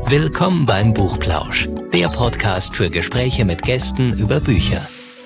Willkommen beim Buchplausch, der Podcast für Gespräche mit Gästen über Bücher.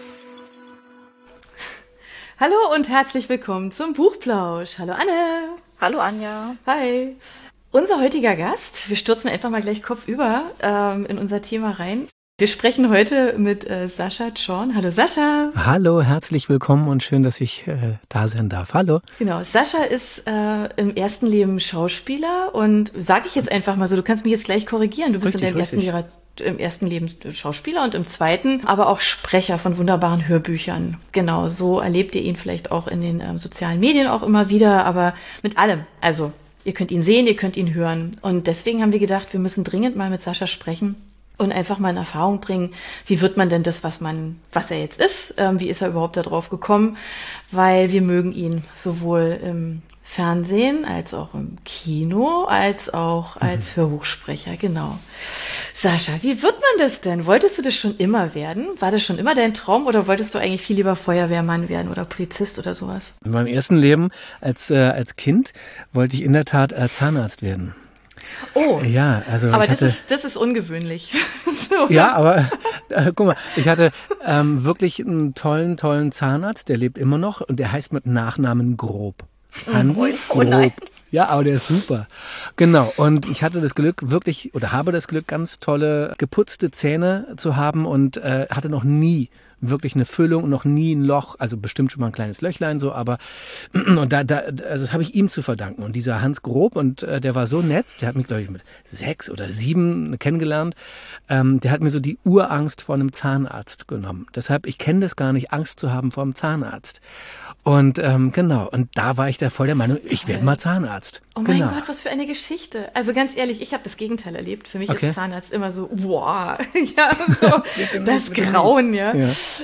Hallo und herzlich willkommen zum Buchplausch. Hallo Anne. Hallo Anja. Hi. Unser heutiger Gast, wir stürzen einfach mal gleich kopfüber in unser Thema rein. Wir sprechen heute mit Sascha Zorn. Hallo Sascha. Hallo, herzlich willkommen und schön, dass ich da sein darf. Hallo. Genau, Sascha ist im ersten Leben Schauspieler und sage ich jetzt einfach mal so, du kannst mich jetzt gleich korrigieren. Du bist im ersten Leben Schauspieler und im zweiten aber auch Sprecher von wunderbaren Hörbüchern. Genau, so erlebt ihr ihn vielleicht auch in den sozialen Medien auch immer wieder, aber mit allem. Also ihr könnt ihn sehen, ihr könnt ihn hören. Und deswegen haben wir gedacht, wir müssen dringend mal mit Sascha sprechen und einfach mal in Erfahrung bringen, wie wird man denn das, was er jetzt ist, wie ist er überhaupt da drauf gekommen, weil wir mögen ihn sowohl im Fernsehen als auch im Kino, als auch als Hörbuchsprecher, genau. Sascha, wie wird man das denn? Wolltest du das schon immer werden? War das schon immer dein Traum oder wolltest du eigentlich viel lieber Feuerwehrmann werden oder Polizist oder sowas? In meinem ersten Leben als Kind wollte ich in der Tat Zahnarzt werden. Oh, ja, also aber das ist ungewöhnlich. So, ja, aber guck mal, ich hatte wirklich einen tollen Zahnarzt, der lebt immer noch und der heißt mit Nachnamen Grob. Hans Grob. Ja, aber der ist super. Genau. Und ich hatte das Glück, habe das Glück, ganz tolle geputzte Zähne zu haben und hatte noch nie wirklich eine Füllung und noch nie ein Loch, also bestimmt schon mal ein kleines Löchlein so, aber und also das habe ich ihm zu verdanken. Und dieser Hans Grob, und der war so nett, der hat mich, glaube ich, mit 6 oder 7 kennengelernt, der hat mir so die Urangst vor einem Zahnarzt genommen. Deshalb, ich kenne das gar nicht, Angst zu haben vor einem Zahnarzt. Und genau, und da war ich da voll der Meinung, ich werde mal Zahnarzt. Oh mein Gott, was für eine Geschichte. Also ganz ehrlich, ich habe das Gegenteil erlebt. Für mich ist Zahnarzt immer so, wow, ja, so das Grauen, ja.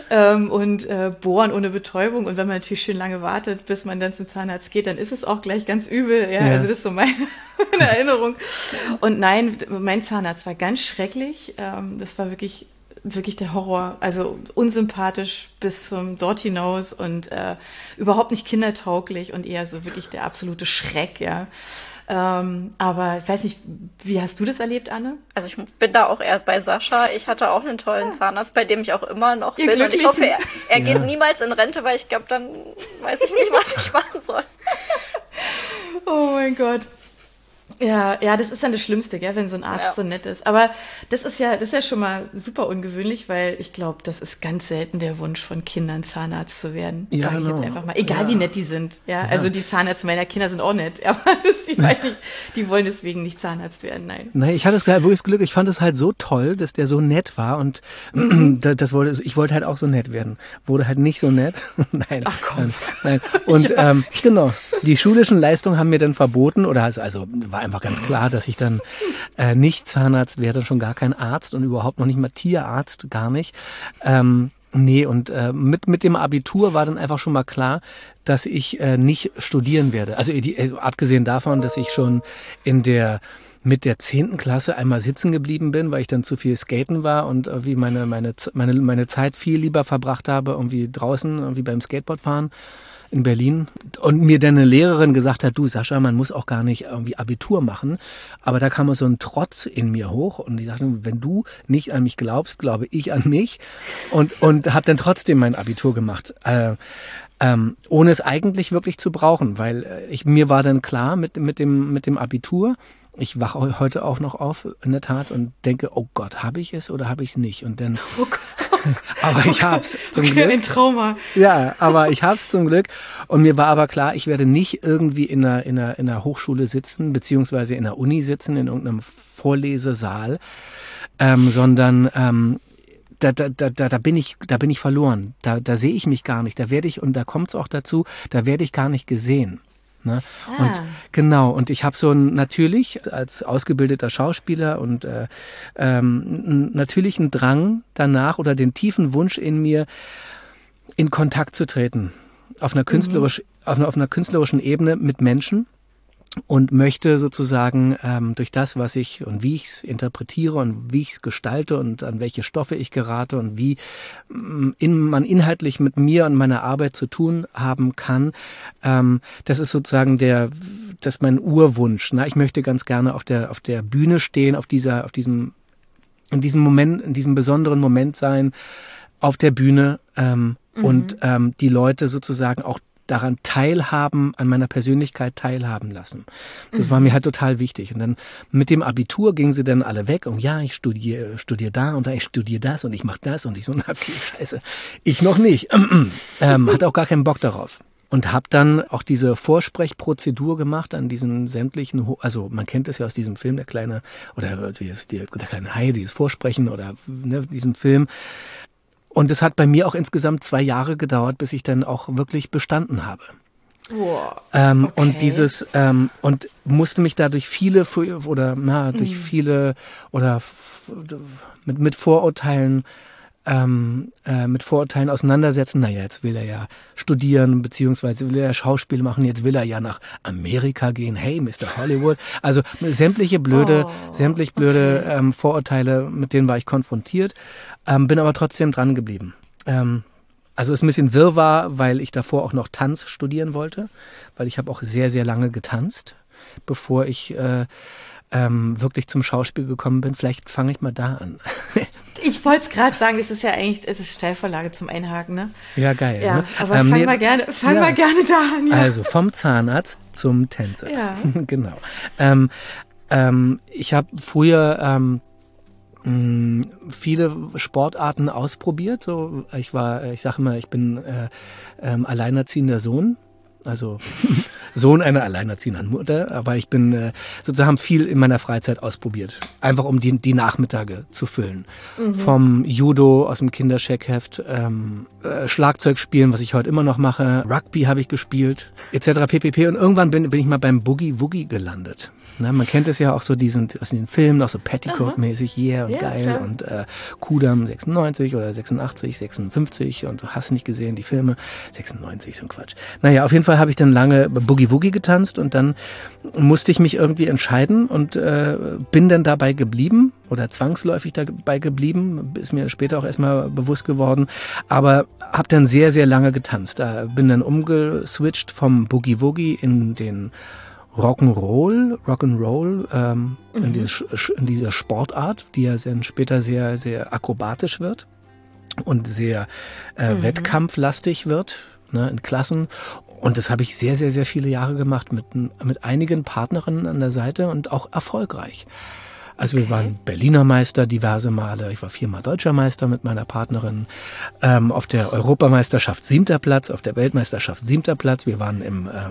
Und Bohren ohne Betäubung. Und wenn man natürlich schön lange wartet, bis man dann zum Zahnarzt geht, dann ist es auch gleich ganz übel. Ja, also das ist so meine Erinnerung. Und nein, mein Zahnarzt war ganz schrecklich. Das war wirklich der Horror, also unsympathisch bis zum dort hinaus und überhaupt nicht kindertauglich und eher so wirklich der absolute Schreck, ja. Aber ich weiß nicht, wie hast du das erlebt, Anne? Also ich bin da auch eher bei Sascha. Ich hatte auch einen tollen Zahnarzt, bei dem ich auch immer noch bin. Und ich hoffe, er geht niemals in Rente, weil ich glaube, dann weiß ich nicht, was ich machen soll. Oh mein Gott. Ja, das ist dann das Schlimmste, gell, wenn so ein Arzt so nett ist. Aber das ist ja schon mal super ungewöhnlich, weil ich glaube, das ist ganz selten der Wunsch von Kindern, Zahnarzt zu werden. Ja, sage ich jetzt einfach mal. Egal wie nett die sind. Ja, also die Zahnärzte meiner Kinder sind auch nett. Aber ich weiß nicht, die wollen deswegen nicht Zahnarzt werden, nein. Nein, ich hatte das Glück, ich fand es halt so toll, dass der so nett war und ich wollte halt auch so nett werden. Wurde halt nicht so nett. Nein. Ach komm. Nein. Und genau, die schulischen Leistungen haben mir dann verboten, oder also war einfach ganz klar, dass ich dann nicht Zahnarzt werde, schon gar kein Arzt und überhaupt noch nicht mal Tierarzt, gar nicht. Nee, und mit dem Abitur war dann einfach schon mal klar, dass ich nicht studieren werde. Also abgesehen davon, dass ich schon mit der 10. Klasse einmal sitzen geblieben bin, weil ich dann zu viel skaten war und irgendwie meine Zeit viel lieber verbracht habe, irgendwie draußen, irgendwie beim Skateboardfahren in Berlin, und mir dann eine Lehrerin gesagt hat, du Sascha, man muss auch gar nicht irgendwie Abitur machen, aber da kam so ein Trotz in mir hoch und die sagte, wenn du nicht an mich glaubst, glaube ich an mich, und habe dann trotzdem mein Abitur gemacht, ohne es eigentlich wirklich zu brauchen, weil mir war dann klar mit dem Abitur, ich wache heute auch noch auf, in der Tat, und denke, oh Gott, habe ich es oder habe ich es nicht? Und dann, aber ich hab's zum Glück. Ein Trauma. Ja, aber ich hab's zum Glück. Und mir war aber klar, ich werde nicht irgendwie in einer Hochschule sitzen, beziehungsweise in der Uni sitzen, in irgendeinem Vorlesesaal, sondern da bin ich verloren. Da sehe ich mich gar nicht. Da werde ich, und da kommt's auch dazu, da werde ich gar nicht gesehen. Ne? Und genau, und ich habe natürlich als ausgebildeter Schauspieler und natürlich einen Drang danach oder den tiefen Wunsch in mir, in Kontakt zu treten auf einer künstlerischen Ebene mit Menschen. und möchte sozusagen durch das, was ich und wie ich es interpretiere und wie ich es gestalte und an welche Stoffe ich gerate und wie man inhaltlich mit mir und meiner Arbeit zu tun haben kann, das ist sozusagen das ist mein Urwunsch. Ne? Ich möchte ganz gerne auf der Bühne stehen, in diesem Moment, in diesem besonderen Moment sein, auf der Bühne und die Leute sozusagen auch daran teilhaben, an meiner Persönlichkeit teilhaben lassen. Das war mir halt total wichtig. Und dann mit dem Abitur gingen sie dann alle weg und ja, ich studiere da und ich studiere das und ich mache das und ich so, okay, scheiße, ich noch nicht. Hatte auch gar keinen Bock darauf. Und habe dann auch diese Vorsprechprozedur gemacht an diesen sämtlichen, also man kennt es ja aus diesem Film, der kleine Hai, dieses Vorsprechen oder diesen Film. Und es hat bei mir auch insgesamt 2 Jahre gedauert, bis ich dann auch wirklich bestanden habe. Wow. Okay. Und und musste mich da durch viele mit Vorurteilen auseinandersetzen. Naja, jetzt will er ja studieren, beziehungsweise will er ja Schauspiel machen, jetzt will er ja nach Amerika gehen. Hey, Mr. Hollywood. Also sämtliche blöde Vorurteile, mit denen war ich konfrontiert, bin aber trotzdem dran geblieben. Also ist ein bisschen Wirrwarr, weil ich davor auch noch Tanz studieren wollte, weil ich habe auch sehr, sehr lange getanzt, bevor ich wirklich zum Schauspiel gekommen bin. Vielleicht fange ich mal da an. Ich wollte es gerade sagen, es ist Steilvorlage zum Einhaken, ne? Ja, geil. Ja, ne? aber fang mal gerne da an. Ja. Also vom Zahnarzt zum Tänzer. Ja. Genau. Ich habe früher viele Sportarten ausprobiert. So, ich sage immer, ich bin alleinerziehender Sohn. Also Sohn einer alleinerziehenden Mutter, aber ich bin sozusagen viel in meiner Freizeit ausprobiert, einfach um die Nachmittage zu füllen. Vom Judo aus dem Kinderscheckheft, Schlagzeug spielen, was ich heute immer noch mache, Rugby habe ich gespielt, etc. pp. Und irgendwann bin ich mal beim Boogie Woogie gelandet. Ne, man kennt es ja auch so aus den Filmen, auch so Petticoat-mäßig, yeah und geil klar. Und Kudam 96 oder 86, 56 und hast nicht gesehen, die Filme 96, so ein Quatsch. Naja, auf jeden Fall habe ich dann lange Boogie Woogie getanzt und dann musste ich mich irgendwie entscheiden und bin dann dabei geblieben oder zwangsläufig dabei geblieben, ist mir später auch erstmal bewusst geworden, aber habe dann sehr, sehr lange getanzt. Bin dann umgeswitcht vom Boogie Woogie in den Rock'n'Roll, in dieser Sportart, die ja dann später sehr, sehr akrobatisch wird und sehr wettkampflastig wird, ne, in Klassen. Und das habe ich sehr, sehr, sehr viele Jahre gemacht mit einigen Partnerinnen an der Seite und auch erfolgreich. Also wir waren Berliner Meister diverse Male, ich war 4-mal Deutscher Meister mit meiner Partnerin, auf der Europameisterschaft 7. Platz, auf der Weltmeisterschaft 7. Platz. Wir waren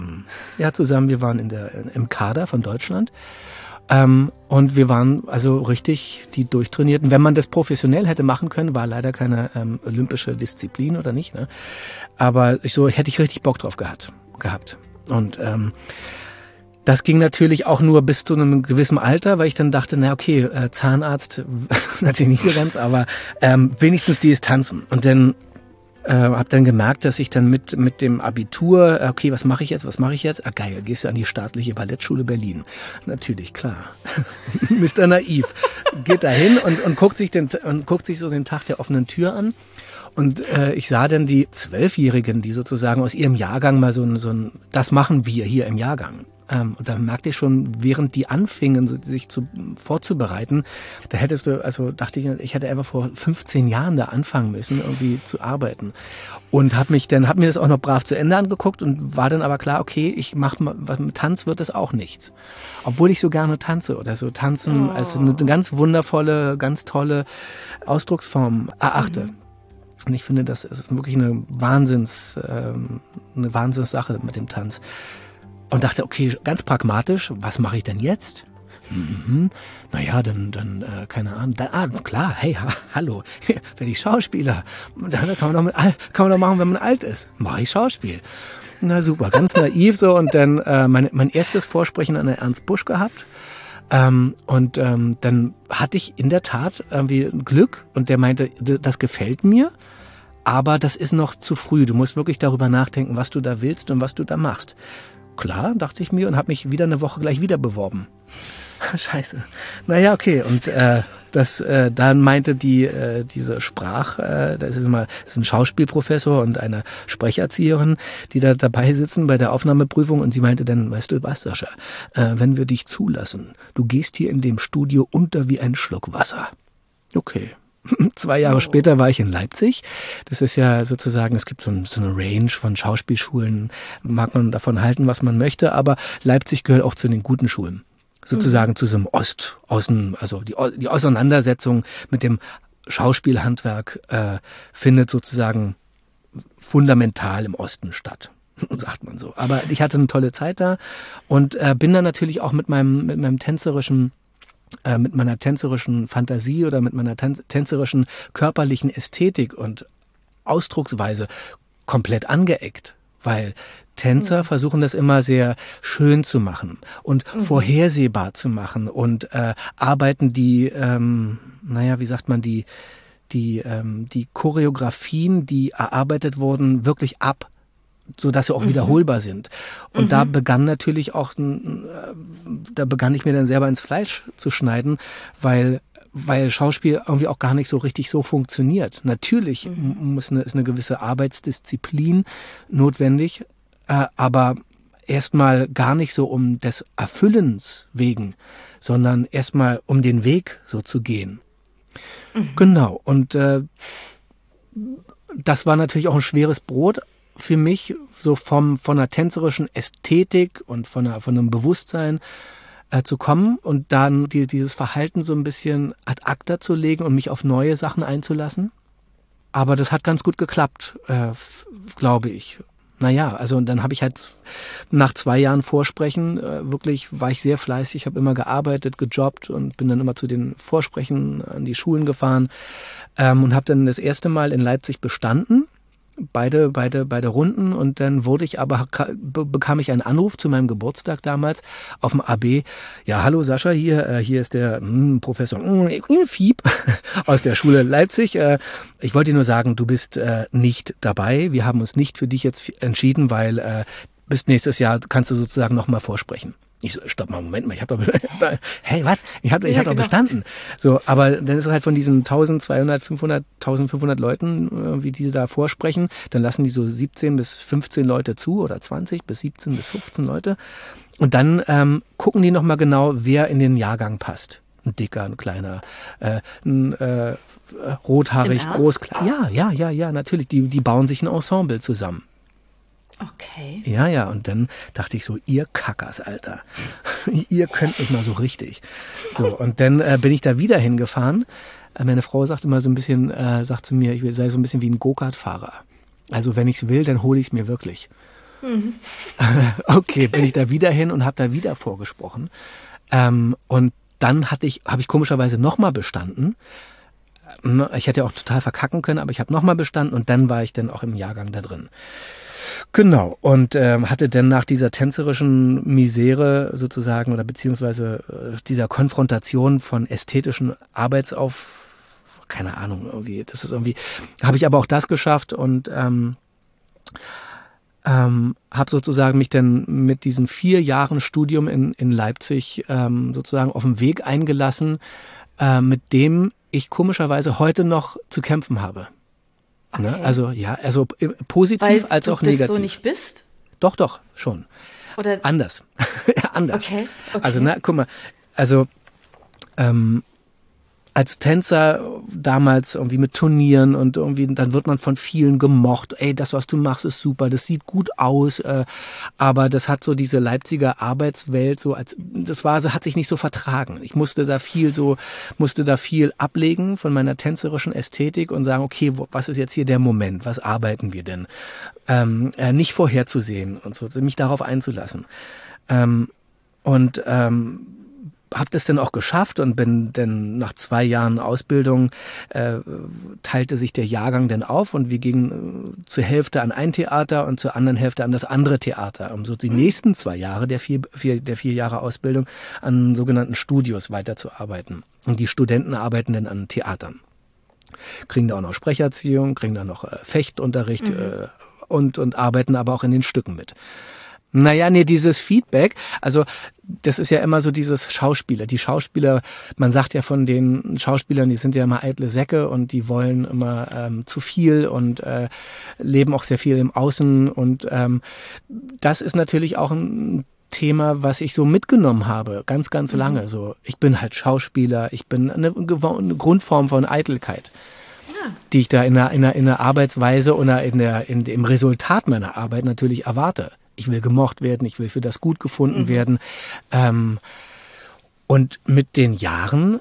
im Kader von Deutschland. Und wir waren also richtig die Durchtrainierten. Wenn man das professionell hätte machen können, war leider keine olympische Disziplin oder nicht, ne? Aber hätte ich richtig Bock drauf gehabt. Und das ging natürlich auch nur bis zu einem gewissen Alter, weil ich dann dachte, Zahnarzt, natürlich nicht so ganz, aber wenigstens dieses Tanzen. Und dann habe dann gemerkt, dass ich dann mit dem Abitur, okay, was mache ich jetzt? Ah geil, gehst du an die staatliche Ballettschule Berlin. Natürlich, klar. Mr. Naiv. Geht da hin und guckt sich so den Tag der offenen Tür an. Und ich sah dann die 12-Jährigen, die sozusagen aus ihrem Jahrgang mal das machen wir hier im Jahrgang. Und da merkte ich schon, während die anfingen, sich vorzubereiten, dachte ich hätte einfach vor 15 Jahren da anfangen müssen, irgendwie zu arbeiten. Und hab mir das auch noch brav zu Ende angeguckt und war dann aber klar, okay, mit Tanz wird das auch nichts. Obwohl ich so gerne tanze oder so tanzen als eine ganz wundervolle, ganz tolle Ausdrucksform erachte. Und ich finde, das ist wirklich eine Wahnsinnssache mit dem Tanz. Und dachte, okay, ganz pragmatisch, was mache ich denn jetzt? Naja, dann keine Ahnung. Klar, hey, hallo, werde ich Schauspieler. Dann kann man doch machen, wenn man alt ist. Mache ich Schauspiel. Na super, ganz naiv so. Und dann mein erstes Vorsprechen an der Ernst Busch gehabt. Und dann hatte ich in der Tat irgendwie Glück und der meinte, das gefällt mir, aber das ist noch zu früh. Du musst wirklich darüber nachdenken, was du da willst und was du da machst. klar, dachte ich mir und habe mich wieder eine Woche gleich wieder beworben. Scheiße. Naja, okay. Und dann meinte diese das ist ein Schauspielprofessor und eine Sprecherzieherin, die da dabei sitzen bei der Aufnahmeprüfung und sie meinte dann, weißt du was, Sascha, wenn wir dich zulassen, du gehst hier in dem Studio unter wie ein Schluck Wasser. Okay. 2 Jahre später war ich in Leipzig. Das ist ja sozusagen, es gibt so eine Range von Schauspielschulen, mag man davon halten, was man möchte, aber Leipzig gehört auch zu den guten Schulen. Sozusagen zu so einem also die Auseinandersetzung mit dem Schauspielhandwerk findet sozusagen fundamental im Osten statt, sagt man so. Aber ich hatte eine tolle Zeit da und bin dann natürlich auch mit meiner tänzerischen Fantasie oder mit meiner tänzerischen körperlichen Ästhetik und Ausdrucksweise komplett angeeckt, weil Tänzer versuchen das immer sehr schön zu machen und vorhersehbar zu machen und arbeiten die Choreografien, die erarbeitet wurden, wirklich ab, so dass sie auch wiederholbar sind. Und da begann ich mir dann selber ins Fleisch zu schneiden, weil Schauspiel irgendwie auch gar nicht so richtig so funktioniert. Natürlich ist eine gewisse Arbeitsdisziplin notwendig, aber erstmal gar nicht so um des Erfüllens wegen, sondern erstmal um den Weg so zu gehen. Genau. Und das war natürlich auch ein schweres Brot für mich, so von einer tänzerischen Ästhetik und von einem Bewusstsein zu kommen und dann dieses Verhalten so ein bisschen ad acta zu legen und mich auf neue Sachen einzulassen. Aber das hat ganz gut geklappt, glaube ich. Naja, also und dann habe ich halt nach 2 Jahren Vorsprechen wirklich war ich sehr fleißig, habe immer gearbeitet, gejobbt und bin dann immer zu den Vorsprechen an die Schulen gefahren und habe dann das erste Mal in Leipzig bestanden. Beide Runden und dann bekam ich einen Anruf zu meinem Geburtstag damals auf dem AB. Ja, hallo Sascha, hier ist der Professor Fieb aus der Schule Leipzig. Ich wollte dir nur sagen, du bist nicht dabei. Wir haben uns nicht für dich jetzt entschieden, weil bis nächstes Jahr kannst du sozusagen nochmal vorsprechen. Ich so, stopp mal, Moment mal, ich habe doch doch bestanden. So, aber dann ist es halt von diesen 1500 Leuten, wie die da vorsprechen, dann lassen die so 17 bis 15 Leute zu oder 20 bis 17 bis 15 Leute. Und dann gucken die nochmal genau, wer in den Jahrgang passt. Ein dicker, ein kleiner, rothaarig, groß, klein. Ja, natürlich. Die bauen sich ein Ensemble zusammen. Okay. Ja, und dann dachte ich so, ihr Kackers, Alter, ihr könnt mich mal so richtig. So, und dann bin ich da wieder hingefahren. Meine Frau sagt immer so ein bisschen, sagt zu mir, ich sei so ein bisschen wie ein Go-Kart-Fahrer. Also wenn ich's will, dann hole ich's mir wirklich. Okay, bin ich da wieder hin und habe da wieder vorgesprochen. Und dann habe ich komischerweise nochmal bestanden. Ich hätte ja auch total verkacken können, aber ich habe nochmal bestanden und dann war ich dann auch im Jahrgang da drin. Genau, und hatte dann nach dieser tänzerischen Misere sozusagen oder beziehungsweise dieser Konfrontation von ästhetischen keine Ahnung, irgendwie, das ist irgendwie, habe ich aber auch das geschafft und habe sozusagen mich dann mit diesen 4 Jahren Studium in Leipzig sozusagen auf den Weg eingelassen, mit dem ich komischerweise heute noch zu kämpfen habe. Okay. Ne? Also positiv als auch negativ. Weil du das so nicht bist? Doch, schon. Oder? Anders. Anders. Okay. Also, guck mal, also als Tänzer damals irgendwie mit Turnieren und irgendwie, dann wird man von vielen gemocht. Ey, das, was du machst, ist super, das sieht gut aus, aber das hat so diese Leipziger Arbeitswelt hat sich nicht so vertragen. Ich musste da viel ablegen von meiner tänzerischen Ästhetik und sagen, okay, was ist jetzt hier der Moment? Was arbeiten wir denn? Nicht vorherzusehen und so, mich darauf einzulassen. Habe das dann auch geschafft und bin dann nach 2 Jahren Ausbildung, teilte sich der Jahrgang dann auf und wir gingen zur Hälfte an ein Theater und zur anderen Hälfte an das andere Theater, um so die nächsten 2 Jahre der 4 Jahre Ausbildung an sogenannten Studios weiterzuarbeiten. Und die Studenten arbeiten dann an Theatern. Kriegen da auch noch Sprecherziehung, kriegen da noch Fechtunterricht und arbeiten aber auch in den Stücken mit. Naja, nee, dieses Feedback, also das ist ja immer so dieses Schauspieler. Die Schauspieler, man sagt ja von den Schauspielern, die sind ja immer eitle Säcke und die wollen immer zu viel und leben auch sehr viel im Außen. Und das ist natürlich auch ein Thema, was ich so mitgenommen habe, ganz, ganz lange. So, ich bin halt Schauspieler, ich bin eine Grundform von Eitelkeit, die ich da in der Arbeitsweise oder im Resultat meiner Arbeit natürlich erwarte. Ich will gemocht werden, ich will für das gut gefunden werden. Und mit den Jahren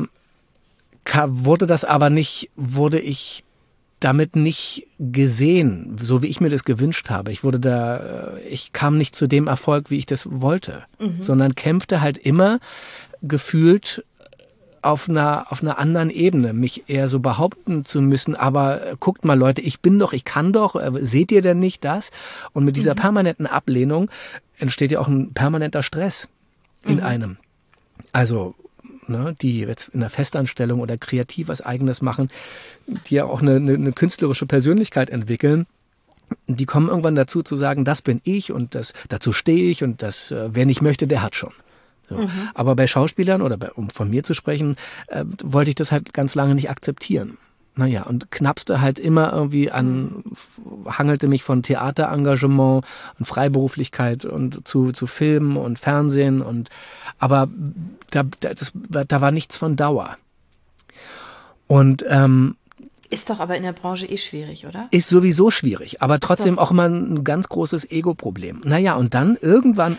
wurde ich damit nicht gesehen, so wie ich mir das gewünscht habe. Ich kam nicht zu dem Erfolg, wie ich das wollte, sondern kämpfte halt immer gefühlt auf einer anderen Ebene, mich eher so behaupten zu müssen, aber guckt mal Leute, ich kann doch, seht ihr denn nicht das? Und mit dieser permanenten Ablehnung entsteht ja auch ein permanenter Stress in einem. Also, ne, die jetzt in der Festanstellung oder kreativ was Eigenes machen, die ja auch eine künstlerische Persönlichkeit entwickeln, die kommen irgendwann dazu zu sagen, das bin ich und dazu stehe ich und wer nicht möchte, der hat schon. So. Aber bei Schauspielern um von mir zu sprechen, wollte ich das halt ganz lange nicht akzeptieren. Naja, und knapste halt immer irgendwie hangelte mich von Theaterengagement und Freiberuflichkeit und zu Filmen und Fernsehen aber da war nichts von Dauer. Und ist doch aber in der Branche schwierig, oder? Ist sowieso schwierig, aber trotzdem auch immer ein ganz großes Ego-Problem. Naja, und dann irgendwann,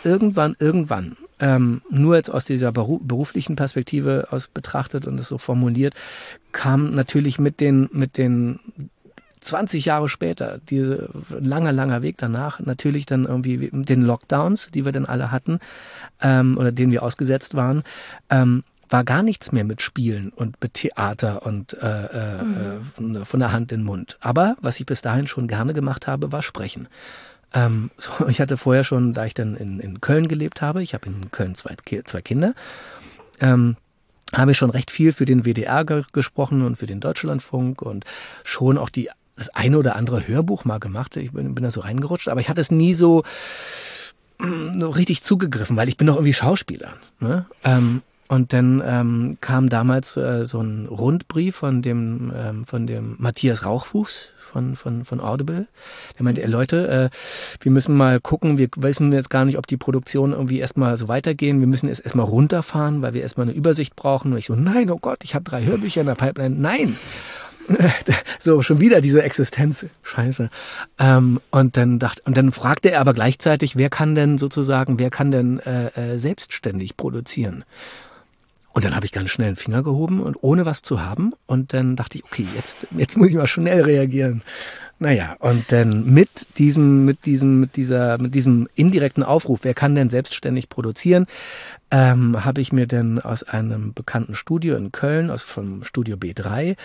nur jetzt aus dieser beruflichen Perspektive aus betrachtet und es so formuliert, kam natürlich mit den 20 Jahre später, diese langer Weg danach, natürlich dann irgendwie mit den Lockdowns, die wir dann alle hatten, oder denen wir ausgesetzt waren, war gar nichts mehr mit Spielen und mit Theater und von der Hand in den Mund. Aber was ich bis dahin schon gerne gemacht habe, war Sprechen. Ich hatte vorher schon, da ich dann in Köln gelebt habe, ich habe in Köln zwei Kinder, habe ich schon recht viel für den WDR gesprochen und für den Deutschlandfunk und schon auch das eine oder andere Hörbuch mal gemacht. Ich bin da so reingerutscht, aber ich hatte es nie so richtig zugegriffen, weil ich bin doch irgendwie Schauspieler. Ne? Und dann kam damals so ein Rundbrief von dem Matthias Rauchfuß von Audible. Der meinte, Leute, wir müssen mal gucken, wir wissen jetzt gar nicht, ob die Produktionen irgendwie erstmal so weitergehen. Wir müssen es erstmal runterfahren, weil wir erstmal eine Übersicht brauchen. Und ich so, nein, oh Gott, ich habe 3 Hörbücher in der Pipeline. Nein! So, schon wieder diese Existenz. Scheiße. Und dann fragte er aber gleichzeitig, wer kann denn selbstständig produzieren? Und dann habe ich ganz schnell den Finger gehoben und ohne was zu haben. Und dann dachte ich, okay, jetzt muss ich mal schnell reagieren. Naja, und dann mit diesem indirekten Aufruf, wer kann denn selbstständig produzieren, habe ich mir dann aus einem bekannten Studio in Köln, vom Studio B3,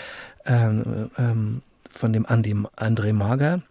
von dem André Mager,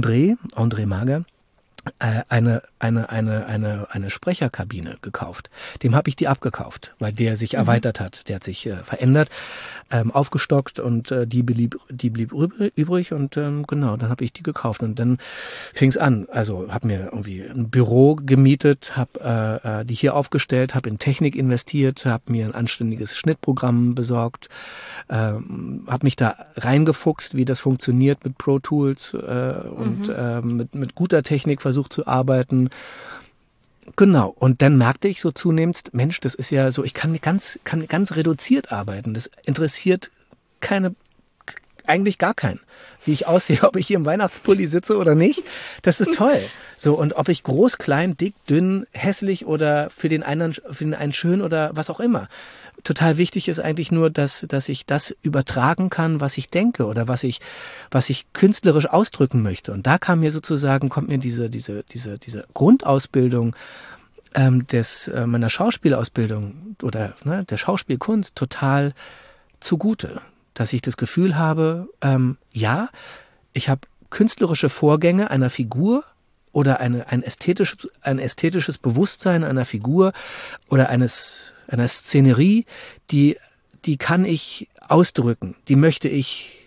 eine Sprecherkabine gekauft. Dem habe ich die abgekauft, weil der sich erweitert hat. Der hat sich verändert, aufgestockt und die blieb übrig und genau, dann habe ich die gekauft und dann fing es an. Also habe mir irgendwie ein Büro gemietet, habe die hier aufgestellt, habe in Technik investiert, habe mir ein anständiges Schnittprogramm besorgt, habe mich da reingefuchst, wie das funktioniert mit Pro Tools und mit guter Technik versucht zu arbeiten. Genau. Und dann merkte ich so zunehmend, Mensch, das ist ja so, ich kann ganz reduziert arbeiten. Das interessiert eigentlich gar keinen. Wie ich aussehe, ob ich hier im Weihnachtspulli sitze oder nicht. Das ist toll. So, und ob ich groß, klein, dick, dünn, hässlich oder für den einen schön oder was auch immer. Total wichtig ist eigentlich nur, dass ich das übertragen kann, was ich denke oder was ich künstlerisch ausdrücken möchte. Und da kommt mir diese Grundausbildung meiner Schauspielausbildung oder der Schauspielkunst total zugute. Dass ich das Gefühl habe, ich habe künstlerische Vorgänge einer Figur oder ein ästhetisches Bewusstsein einer Figur oder einer Szenerie, die kann ich ausdrücken, die möchte ich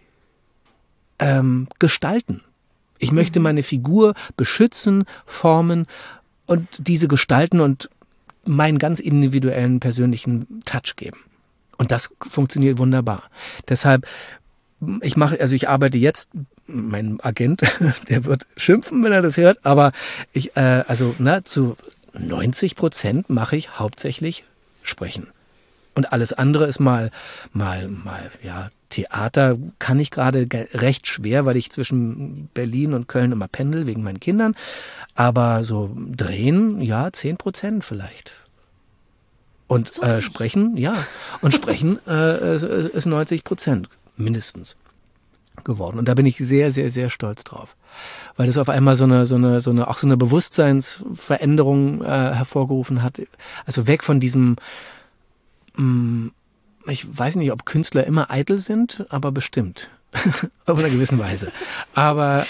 gestalten. Ich möchte meine Figur beschützen, formen und diese gestalten und meinen ganz individuellen persönlichen Touch geben. Und das funktioniert wunderbar. Deshalb, ich arbeite jetzt, mein Agent, der wird schimpfen, wenn er das hört, aber zu 90% mache ich hauptsächlich Sprechen. Und alles andere ist mal, Theater kann ich gerade recht schwer, weil ich zwischen Berlin und Köln immer pendel wegen meinen Kindern. Aber so drehen, 10% vielleicht. Und sprechen, Und sprechen ist 90% mindestens geworden. Und da bin ich sehr, sehr, sehr stolz drauf. Weil das auf einmal so eine Bewusstseinsveränderung hervorgerufen hat. Also weg von diesem, ich weiß nicht, ob Künstler immer eitel sind, aber bestimmt. Auf einer gewissen Weise. Aber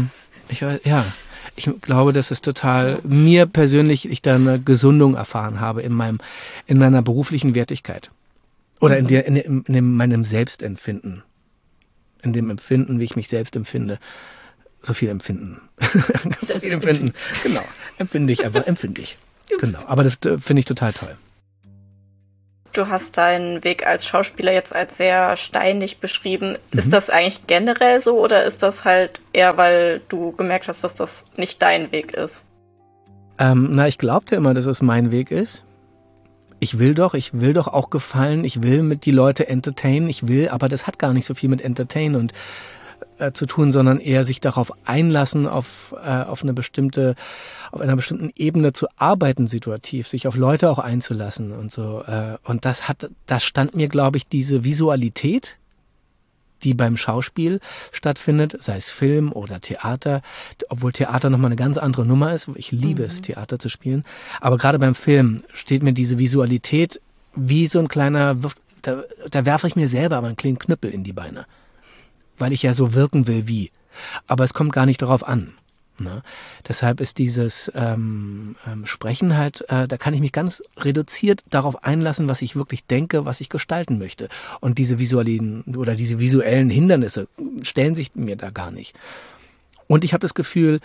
ich glaube, dass es total mir persönlich, ich da eine Gesundung erfahren habe in meiner beruflichen Wertigkeit. Oder in meinem Selbstempfinden. In dem Empfinden, wie ich mich selbst empfinde. So viel empfinden. So viel empfinden. Genau. Empfinde ich. Genau. Aber das finde ich total toll. Du hast deinen Weg als Schauspieler jetzt als sehr steinig beschrieben. Ist das eigentlich generell so oder ist das halt eher, weil du gemerkt hast, dass das nicht dein Weg ist? Ich glaubte immer, dass es mein Weg ist. Ich will doch auch gefallen, ich will mit die Leute entertainen, aber das hat gar nicht so viel mit Entertainen und zu tun, sondern eher sich darauf einlassen, auf einer bestimmten Ebene zu arbeiten, situativ, sich auf Leute auch einzulassen und so. Und das stand mir, glaube ich, diese Visualität, die beim Schauspiel stattfindet, sei es Film oder Theater, obwohl Theater nochmal eine ganz andere Nummer ist. Ich liebe es, Theater zu spielen. Aber gerade beim Film steht mir diese Visualität wie so ein kleiner, da werfe ich mir selber aber einen kleinen Knüppel in die Beine. Weil ich ja so wirken will wie. Aber es kommt gar nicht darauf an. Ne? Deshalb ist dieses Sprechen halt, da kann ich mich ganz reduziert darauf einlassen, was ich wirklich denke, was ich gestalten möchte. Und diese visuellen Hindernisse stellen sich mir da gar nicht. Und ich habe das Gefühl,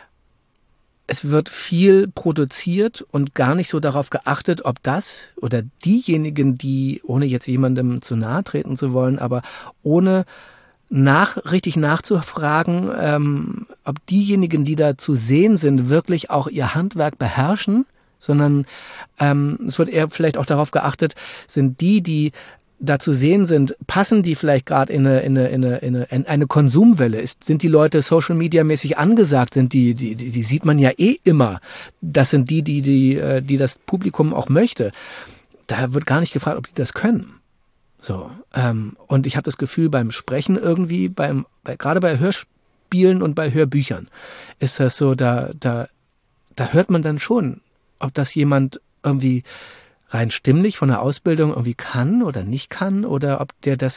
es wird viel produziert und gar nicht so darauf geachtet, ob das oder diejenigen, die, ohne jetzt jemandem zu nahe treten zu wollen, aber ohne richtig nachzufragen, ob diejenigen, die da zu sehen sind, wirklich auch ihr Handwerk beherrschen, sondern es wird eher vielleicht auch darauf geachtet, sind die da zu sehen sind, passen die vielleicht gerade in eine Konsumwelle? Sind die Leute Social Media mäßig angesagt? Die sieht man ja immer. Das sind die das Publikum auch möchte. Da wird gar nicht gefragt, ob die das können. So, und ich habe das Gefühl, beim Sprechen irgendwie, gerade bei Hörspielen und bei Hörbüchern, ist das so, da hört man dann schon, ob das jemand irgendwie rein stimmlich von der Ausbildung irgendwie kann oder nicht kann, oder ob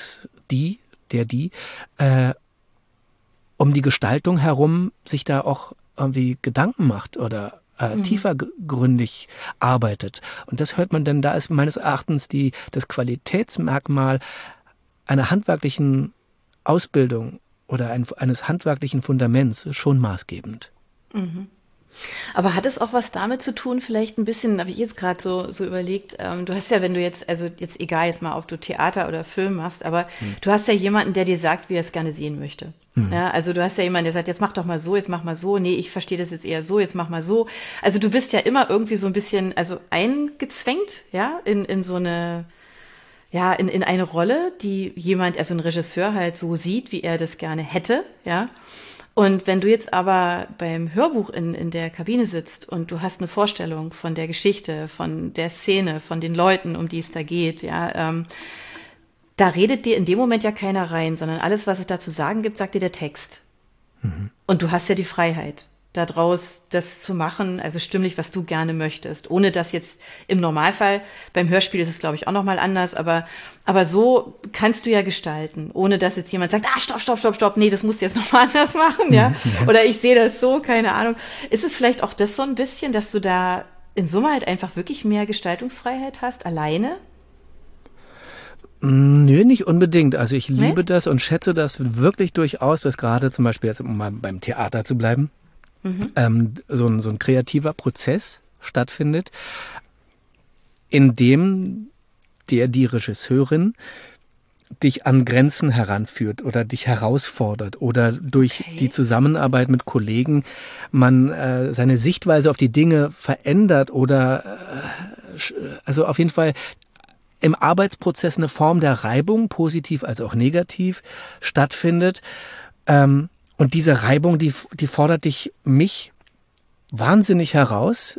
um die Gestaltung herum sich da auch irgendwie Gedanken macht oder tiefergründig arbeitet. Und das hört man dann, da ist meines Erachtens das Qualitätsmerkmal einer handwerklichen Ausbildung oder eines handwerklichen Fundaments schon maßgebend. Mhm. Aber hat es auch was damit zu tun, vielleicht ein bisschen, habe ich jetzt gerade so überlegt, du hast ja, wenn du jetzt, also jetzt egal jetzt mal, ob du Theater oder Film machst, aber du hast ja jemanden, der dir sagt, wie er es gerne sehen möchte. Ja, also du hast ja jemanden, der sagt, jetzt mach doch mal so, jetzt mach mal so, nee, ich verstehe das jetzt eher so, jetzt mach mal so. Also du bist ja immer irgendwie so ein bisschen, also eingezwängt, ja, in so eine, ja, in eine Rolle, die jemand, also ein Regisseur halt so sieht, wie er das gerne hätte, ja. Und wenn du jetzt aber beim Hörbuch in der Kabine sitzt und du hast eine Vorstellung von der Geschichte, von der Szene, von den Leuten, um die es da geht, ja, da redet dir in dem Moment ja keiner rein, sondern alles, was es da zu sagen gibt, sagt dir der Text. Mhm. Und du hast ja die Freiheit, daraus das zu machen, also stimmlich, was du gerne möchtest, ohne dass jetzt im Normalfall, beim Hörspiel ist es, glaube ich, auch nochmal anders, aber so kannst du ja gestalten, ohne dass jetzt jemand sagt, stopp, nee, das musst du jetzt nochmal anders machen, ja, oder ich sehe das so, keine Ahnung. Ist es vielleicht auch das so ein bisschen, dass du da in Summe halt einfach wirklich mehr Gestaltungsfreiheit hast, alleine? Nö, nicht unbedingt. Also ich liebe das und schätze das wirklich durchaus, dass gerade zum Beispiel jetzt, um mal beim Theater zu bleiben, so ein kreativer Prozess stattfindet, in dem die Regisseurin dich an Grenzen heranführt oder dich herausfordert oder durch die Zusammenarbeit mit Kollegen man seine Sichtweise auf die Dinge verändert oder also auf jeden Fall im Arbeitsprozess eine Form der Reibung, positiv als auch negativ, stattfindet. Und diese Reibung, die fordert mich wahnsinnig heraus,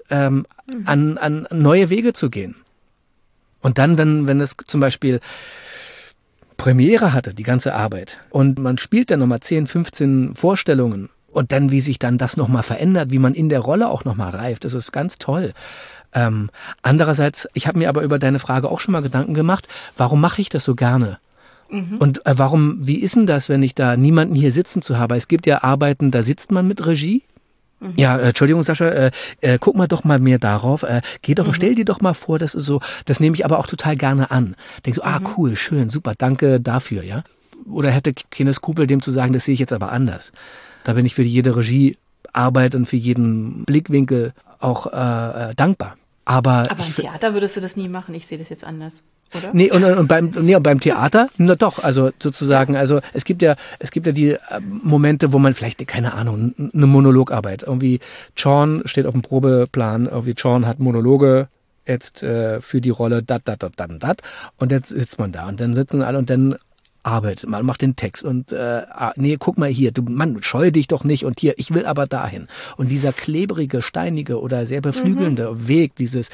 an neue Wege zu gehen. Und dann, wenn es zum Beispiel Premiere hatte, die ganze Arbeit, und man spielt dann nochmal 10, 15 Vorstellungen und dann, wie sich dann das nochmal verändert, wie man in der Rolle auch nochmal reift, das ist ganz toll. Andererseits, ich habe mir aber über deine Frage auch schon mal Gedanken gemacht, warum mache ich das so gerne? Und wie ist denn das, wenn ich da niemanden hier sitzen zu habe? Es gibt ja Arbeiten, da sitzt man mit Regie. Ja, Entschuldigung, Sascha, guck mal doch mal mehr darauf. Stell dir doch mal vor, das ist so, das nehme ich aber auch total gerne an. Denk so, cool, schön, super, danke dafür, ja. Oder hätte keine Skrupel, dem zu sagen, das sehe ich jetzt aber anders. Da bin ich für jede Regiearbeit und für jeden Blickwinkel auch dankbar. Aber im Theater würdest du das nie machen, ich sehe das jetzt anders. Oder? Nee, und beim Theater, na doch, also sozusagen, also es gibt ja die Momente, wo man vielleicht, keine Ahnung, eine Monologarbeit, irgendwie Chorn steht auf dem Probeplan, irgendwie Chorn hat Monologe jetzt für die Rolle dat, und jetzt sitzt man da und dann sitzen alle und dann arbeitet man, macht den Text und nee, guck mal hier, du Mann, scheue dich doch nicht und hier, ich will aber dahin. Und dieser klebrige, steinige oder sehr beflügelnde Weg, dieses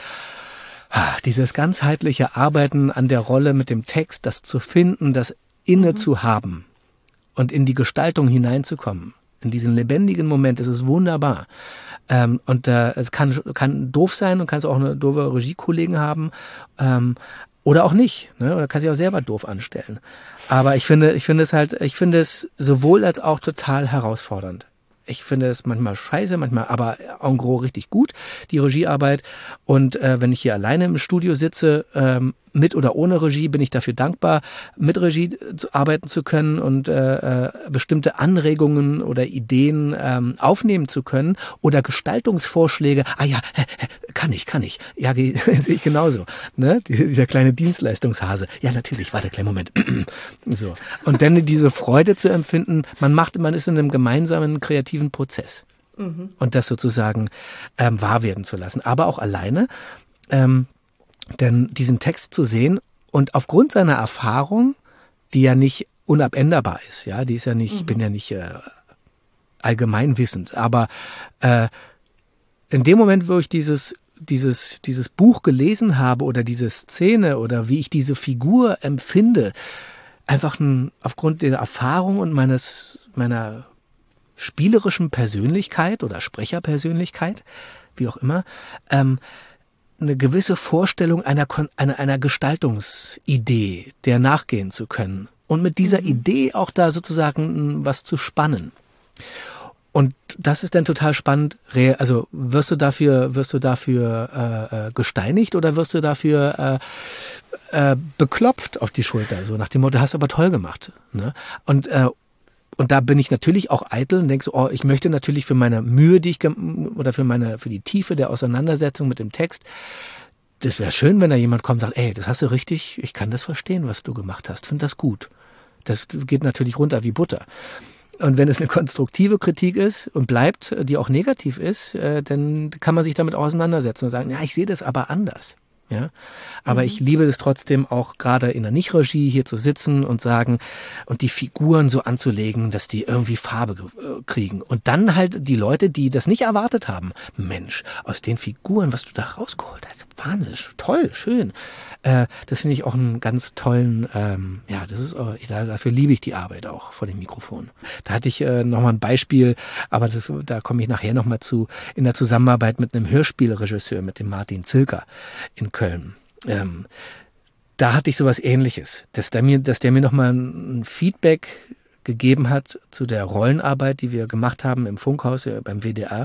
ganzheitliche Arbeiten an der Rolle mit dem Text, das zu finden, das inne zu haben und in die Gestaltung hineinzukommen, in diesen lebendigen Moment, das ist wunderbar. Und es kann doof sein und kannst auch eine doofe Regiekollegen haben, oder auch nicht, ne? Oder kannst dich auch selber doof anstellen. Aber ich finde es sowohl als auch total herausfordernd. Ich finde es manchmal scheiße, manchmal aber en gros richtig gut, die Regiearbeit. Und wenn ich hier alleine im Studio sitze, mit oder ohne Regie, bin ich dafür dankbar, mit Regie arbeiten zu können und bestimmte Anregungen oder Ideen aufnehmen zu können oder Gestaltungsvorschläge. Kann ich. Ja, sehe ich genauso. Ne? Dieser kleine Dienstleistungshase. Ja, natürlich, warte, kleinen Moment. So. Und dann diese Freude zu empfinden, man ist in einem gemeinsamen kreativen Prozess. Und das sozusagen wahr werden zu lassen. Aber auch alleine, denn diesen Text zu sehen und aufgrund seiner Erfahrung, die ja nicht unabänderbar ist, ja, die ist ja nicht, ich bin ja nicht allgemeinwissend, aber in dem Moment, wo ich dieses Buch gelesen habe oder diese Szene oder wie ich diese Figur empfinde, einfach aufgrund der Erfahrung und meiner spielerischen Persönlichkeit oder Sprecherpersönlichkeit, wie auch immer, eine gewisse Vorstellung einer Gestaltungsidee, der nachgehen zu können und mit dieser Idee auch da sozusagen was zu spannen. Und das ist dann total spannend. Also wirst du dafür gesteinigt oder wirst du dafür beklopft auf die Schulter, so nach dem Motto, hast aber toll gemacht. Ne? Und da bin ich natürlich auch eitel und denke so, ich möchte natürlich für meine Mühe, für die Tiefe der Auseinandersetzung mit dem Text, das wäre schön, wenn da jemand kommt und sagt, ey, das hast du richtig, ich kann das verstehen, was du gemacht hast, finde das gut. Das geht natürlich runter wie Butter. Und wenn es eine konstruktive Kritik ist und bleibt, die auch negativ ist, dann kann man sich damit auseinandersetzen und sagen, ja, ich sehe das aber anders. Ja, aber ich liebe es trotzdem auch gerade in der Nicht-Regie hier zu sitzen und sagen und die Figuren so anzulegen, dass die irgendwie Farbe kriegen. Und dann halt die Leute, die das nicht erwartet haben. Mensch, aus den Figuren, was du da rausgeholt hast, Wahnsinn, toll, schön. Das finde ich auch einen ganz tollen, dafür liebe ich die Arbeit auch vor dem Mikrofon. Da hatte ich nochmal ein Beispiel, aber da komme ich nachher nochmal zu, in der Zusammenarbeit mit einem Hörspielregisseur, mit dem Martin Zilker in Köln. Da hatte ich sowas Ähnliches, dass der mir nochmal ein Feedback gegeben hat zu der Rollenarbeit, die wir gemacht haben im Funkhaus, beim WDR,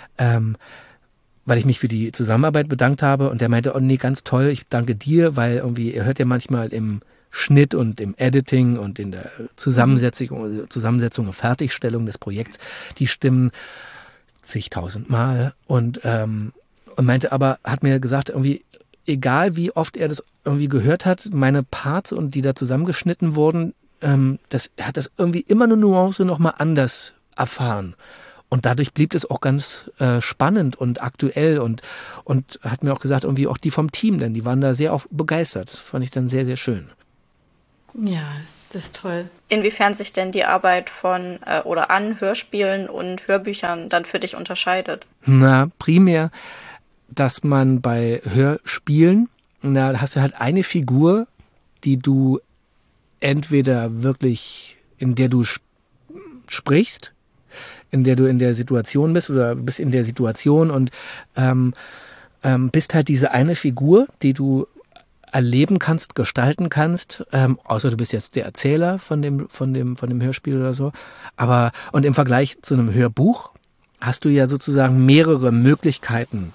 weil ich mich für die Zusammenarbeit bedankt habe und der meinte, oh nee, ganz toll, ich danke dir, weil irgendwie, ihr hört ja manchmal im Schnitt und im Editing und in der Zusammensetzung und Fertigstellung des Projekts die Stimmen, zigtausend Mal und meinte aber, hat mir gesagt, irgendwie, egal wie oft er das irgendwie gehört hat, meine Parts und die da zusammengeschnitten wurden, er hat das irgendwie immer eine Nuance nochmal anders erfahren. Und dadurch blieb es auch ganz spannend und aktuell und hat mir auch gesagt, irgendwie auch die vom Team, denn die waren da sehr auch begeistert. Das fand ich dann sehr, sehr schön. Ja, das ist toll. Inwiefern sich denn die Arbeit von oder an Hörspielen und Hörbüchern dann für dich unterscheidet? Na, primär, dass man bei Hörspielen, da hast du halt eine Figur, die du entweder wirklich, in der du sprichst, in der du in der Situation bist oder bist in der Situation und bist halt diese eine Figur, die du erleben kannst, gestalten kannst, außer du bist jetzt der Erzähler von dem Hörspiel oder so. Aber und im Vergleich zu einem Hörbuch hast du ja sozusagen mehrere Möglichkeiten,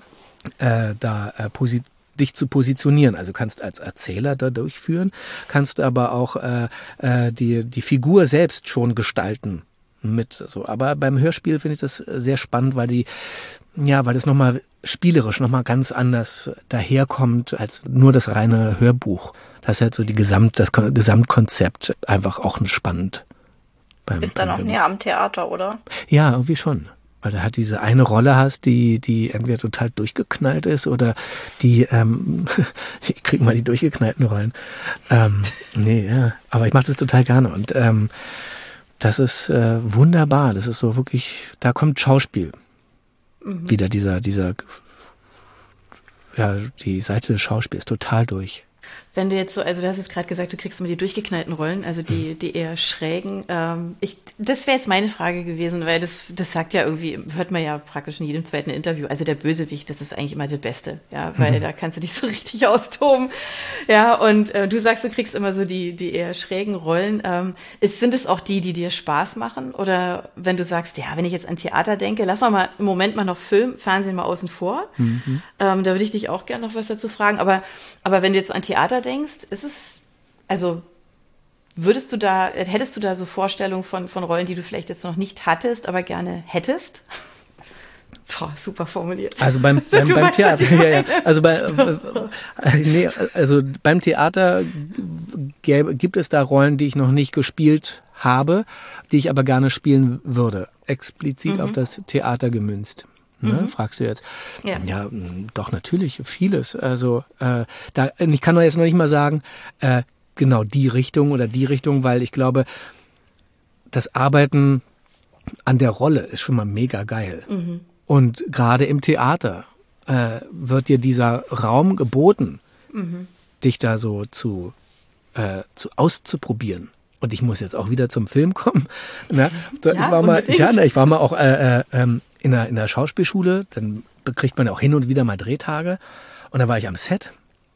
dich zu positionieren. Also kannst als Erzähler da durchführen, kannst aber auch die Figur selbst schon gestalten mit so. Aber beim Hörspiel finde ich das sehr spannend, weil das nochmal spielerisch nochmal ganz anders daherkommt als nur das reine Hörbuch. Das ist halt so das Gesamtkonzept einfach auch spannend. Ist dann auch näher am Theater, oder? Ja, irgendwie schon. Weil du halt diese eine Rolle hast, die entweder total durchgeknallt ist oder ich krieg mal die durchgeknallten Rollen. Aber ich mache das total gerne und das ist wunderbar. Das ist so wirklich, da kommt Schauspiel. Wieder die Seite des Schauspiels total durch. Wenn du jetzt so, also du hast jetzt gerade gesagt, du kriegst immer die durchgeknallten Rollen, also die eher schrägen. Das wäre jetzt meine Frage gewesen, weil das sagt ja irgendwie, hört man ja praktisch in jedem zweiten Interview. Also der Bösewicht, das ist eigentlich immer der Beste, ja, weil da kannst du dich so richtig austoben. Ja, und du sagst, du kriegst immer so die eher schrägen Rollen. Sind es auch die dir Spaß machen? Oder wenn du sagst, ja, wenn ich jetzt an Theater denke, lass mal im Moment mal noch Film, Fernsehen mal außen vor. Da würde ich dich auch gerne noch was dazu fragen. Aber wenn du jetzt so an Theater denkst, hättest du da so Vorstellungen von Rollen, die du vielleicht jetzt noch nicht hattest, aber gerne hättest? Boah, super formuliert. Also beim Theater, Also beim Theater gibt es da Rollen, die ich noch nicht gespielt habe, die ich aber gerne spielen würde. Explizit auf das Theater gemünzt. Ne, fragst du jetzt? Ja, doch, natürlich, vieles. Also ich kann doch jetzt noch nicht mal sagen, genau die Richtung, weil ich glaube, das Arbeiten an der Rolle ist schon mal mega geil. Und gerade im Theater wird dir dieser Raum geboten, dich da so auszuprobieren. Und ich muss jetzt auch wieder zum Film kommen. Na, ich war mal auch in der Schauspielschule, dann bekriegt man ja auch hin und wieder mal Drehtage. Und da war ich am Set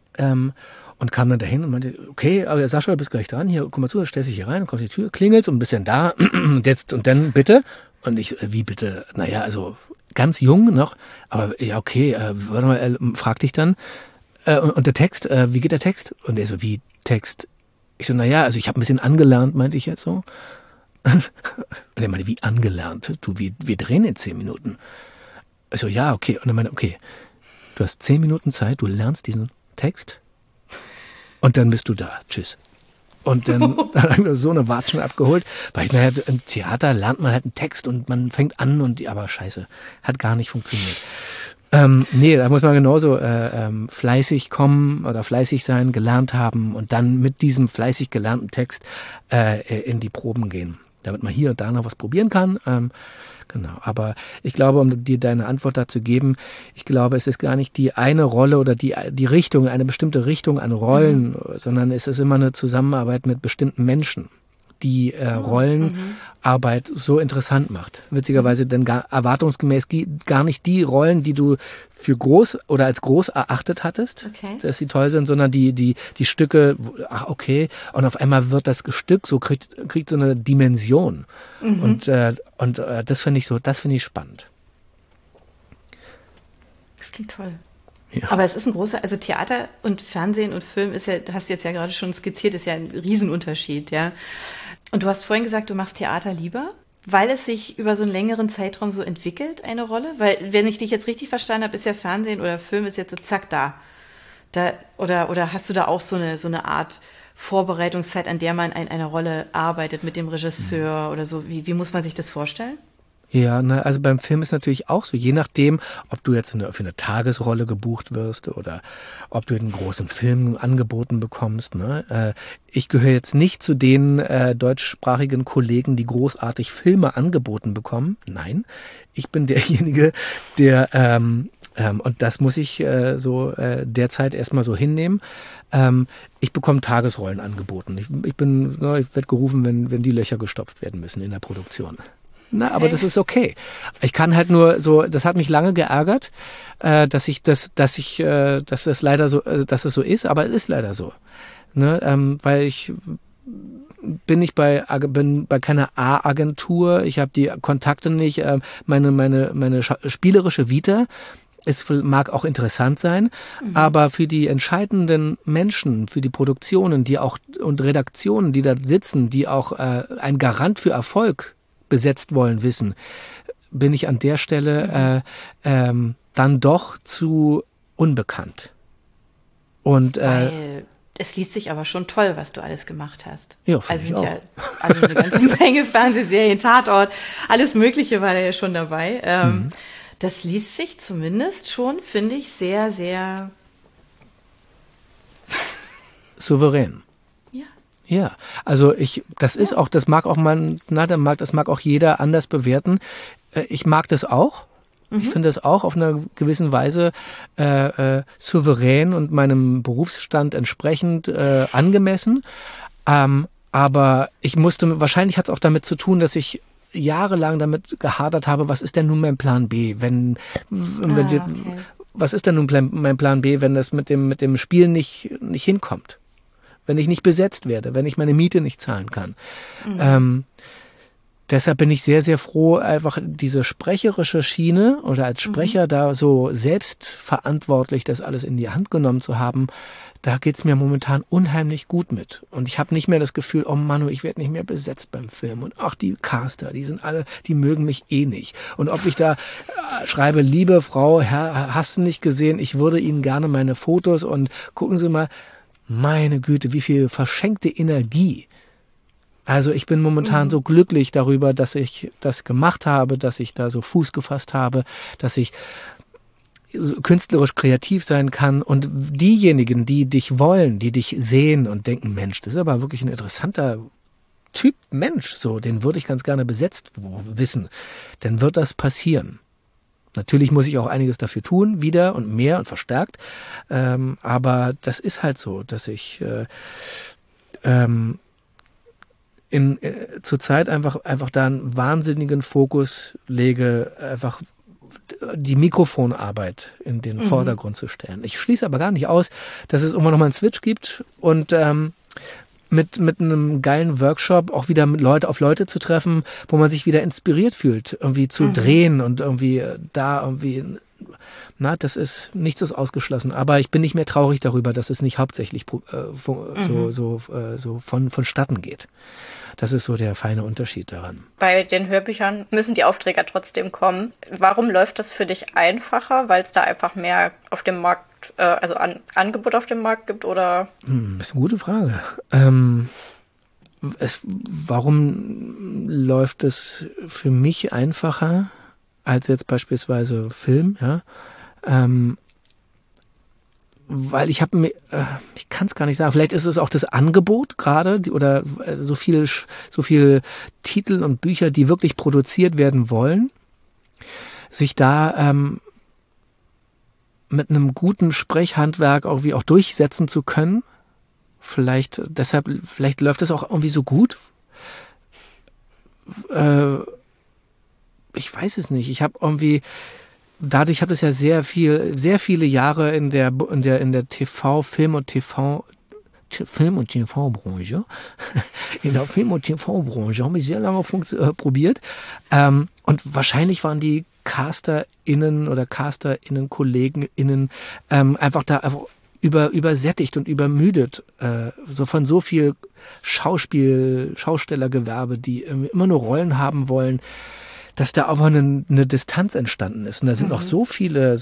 und kam dann dahin und meinte, okay, aber Sascha, du bist gleich dran, hier, komm mal zu, du stellst dich hier rein, kommst die Tür, klingelst und bist dann da und dann bitte. Und ich, wie bitte? Naja, also ganz jung noch, aber ja, okay, warte mal, frag dich dann. Und der Text, wie geht der Text? Und er so, wie Text? Ich so, naja, also ich habe ein bisschen angelernt, meinte ich jetzt so. Und er meinte, wie angelernt? Wir drehen in 10 Minuten. Ich so, ja, okay. Und er meinte, okay, du hast 10 Minuten Zeit, du lernst diesen Text und dann bist du da. Tschüss. Und dann haben wir so eine Watschen abgeholt, weil im Theater lernt man halt einen Text und man fängt an aber scheiße, hat gar nicht funktioniert. Da muss man genauso fleißig kommen oder fleißig sein, gelernt haben und dann mit diesem fleißig gelernten Text in die Proben gehen, damit man hier und da noch was probieren kann. Genau, aber ich glaube, um dir deine Antwort dazu geben, ich glaube, es ist gar nicht die eine Rolle oder die Richtung, eine bestimmte Richtung an Rollen, sondern es ist immer eine Zusammenarbeit mit bestimmten Menschen, die Rollenarbeit so interessant macht. Witzigerweise dann erwartungsgemäß gar nicht die Rollen, die du für groß oder als groß erachtet hattest, dass sie toll sind, sondern die Stücke, ach okay, und auf einmal wird das Stück so, kriegt so eine Dimension. Und das finde ich spannend. Das klingt toll. Ja. Aber es ist ein großer, also Theater und Fernsehen und Film ist ja, hast du jetzt ja gerade schon skizziert, ist ja ein Riesenunterschied, ja. Und du hast vorhin gesagt, du machst Theater lieber. weil es sich über so einen längeren Zeitraum so entwickelt, eine Rolle? Weil, wenn ich dich jetzt richtig verstanden habe, ist ja Fernsehen oder Film ist jetzt so zack da. Oder hast du da auch so eine Art Vorbereitungszeit, an der man eine Rolle arbeitet mit dem Regisseur oder so? Wie muss man sich das vorstellen? Ja, also beim Film ist natürlich auch so, je nachdem, ob du jetzt für eine Tagesrolle gebucht wirst oder ob du einen großen Film angeboten bekommst. Ne? Ich gehöre jetzt nicht zu den deutschsprachigen Kollegen, die großartig Filme angeboten bekommen. Nein, ich bin derjenige, der, und das muss ich derzeit erstmal so hinnehmen, ich bekomme Tagesrollen angeboten. Ich werde gerufen, wenn die Löcher gestopft werden müssen in der Produktion. Na, aber das ist okay. Ich kann halt nur so, das hat mich lange geärgert, dass es leider so, dass es so ist, aber es ist leider so. Ne? Weil ich bin bei keiner A-Agentur, ich habe die Kontakte nicht, meine spielerische Vita, es mag auch interessant sein, aber für die entscheidenden Menschen, für die Produktionen, und Redaktionen, die da sitzen, die auch ein Garant für Erfolg besetzt wollen wissen, bin ich an der Stelle dann doch zu unbekannt. Und weil es liest sich aber schon toll, was du alles gemacht hast. Ja, also sind ja alle eine ganze Menge Fernsehserien, Tatort, alles Mögliche war da ja schon dabei. Das liest sich zumindest schon, finde ich, sehr, sehr souverän. Ja, also das mag auch jeder anders bewerten. Ich mag das auch. Ich finde das auch auf einer gewissen Weise souverän und meinem Berufsstand entsprechend angemessen. Aber wahrscheinlich hat es auch damit zu tun, dass ich jahrelang damit gehadert habe, was ist denn nun mein Plan B, was ist denn nun mein Plan B, wenn das mit dem Spiel nicht hinkommt? Wenn ich nicht besetzt werde, wenn ich meine Miete nicht zahlen kann. Deshalb bin ich sehr, sehr froh, einfach diese sprecherische Schiene oder als Sprecher da so selbstverantwortlich das alles in die Hand genommen zu haben. Da geht's mir momentan unheimlich gut mit. Und ich habe nicht mehr das Gefühl, oh Manu, ich werde nicht mehr besetzt beim Film. Und ach, die Caster, die mögen mich eh nicht. Und ob ich da schreibe, liebe Frau, Herr, hast du nicht gesehen, ich würde Ihnen gerne meine Fotos und gucken Sie mal, meine Güte, wie viel verschenkte Energie. Also ich bin momentan so glücklich darüber, dass ich das gemacht habe, dass ich da so Fuß gefasst habe, dass ich so künstlerisch kreativ sein kann. Und diejenigen, die dich wollen, die dich sehen und denken, Mensch, das ist aber wirklich ein interessanter Typ Mensch, so, den würde ich ganz gerne besetzt wissen, dann wird das passieren. Natürlich muss ich auch einiges dafür tun, wieder und mehr und verstärkt. Aber das ist halt so, dass ich zurzeit einfach da einen wahnsinnigen Fokus lege, einfach die Mikrofonarbeit in den Vordergrund zu stellen. Ich schließe aber gar nicht aus, dass es irgendwann nochmal einen Switch gibt und mit einem geilen Workshop auch wieder auf Leute zu treffen, wo man sich wieder inspiriert fühlt, irgendwie zu drehen und das ist, nichts ist ausgeschlossen. Aber ich bin nicht mehr traurig darüber, dass es nicht hauptsächlich vonstatten geht. Das ist so der feine Unterschied daran. Bei den Hörbüchern müssen die Aufträge trotzdem kommen. Warum läuft das für dich einfacher? Weil es da einfach mehr auf dem Markt, Angebot auf dem Markt gibt, oder? Das ist eine gute Frage. Warum läuft es für mich einfacher als jetzt beispielsweise Film? Ja? Weil ich kann es gar nicht sagen, vielleicht ist es auch das Angebot gerade oder so viel Titel und Bücher, die wirklich produziert werden wollen, sich da mit einem guten Sprechhandwerk irgendwie auch durchsetzen zu können. Vielleicht läuft es auch irgendwie so gut. Ich weiß es nicht. Dadurch habe ich ja sehr viele Jahre in der Film- und TV-Branche, habe ich sehr lange probiert. Und wahrscheinlich waren die CasterInnen oder CasterInnen, KollegInnen einfach übersättigt und übermüdet, so von so viel Schaustellergewerbe, die immer nur Rollen haben wollen, dass da einfach eine Distanz entstanden ist. Und da sind noch so viele,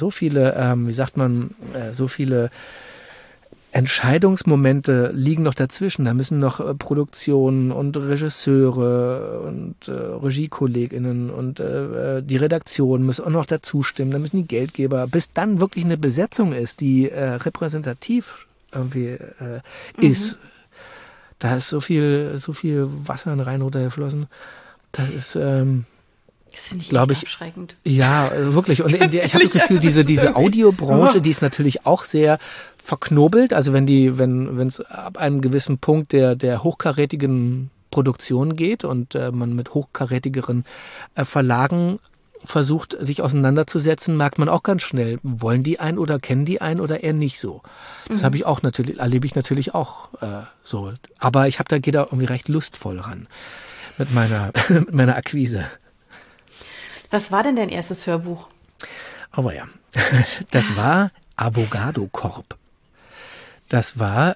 so viele Entscheidungsmomente liegen noch dazwischen. Da müssen noch Produktionen und Regisseure und RegiekollegInnen und die Redaktion müssen auch noch dazu stimmen. Da müssen die Geldgeber, bis dann wirklich eine Besetzung ist, die repräsentativ irgendwie ist. Da ist so viel Wasser in den Rhein runtergeflossen. Das ist das finde ich glaube echt abschreckend. Ja, wirklich. Und ich habe das Gefühl, diese Audiobranche, die ist natürlich auch sehr verknobelt. Also wenn es ab einem gewissen Punkt der hochkarätigen Produktion geht und man mit hochkarätigeren Verlagen versucht, sich auseinanderzusetzen, merkt man auch ganz schnell, wollen die einen oder kennen die einen oder eher nicht so. Das erlebe ich natürlich auch so. Aber gehe da irgendwie recht lustvoll ran mit meiner Akquise. Was war denn dein erstes Hörbuch? Aber ja, das war Avogado Corp. Das war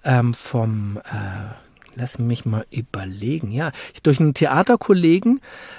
lass mich mal überlegen, ja, durch einen Theaterkollegen,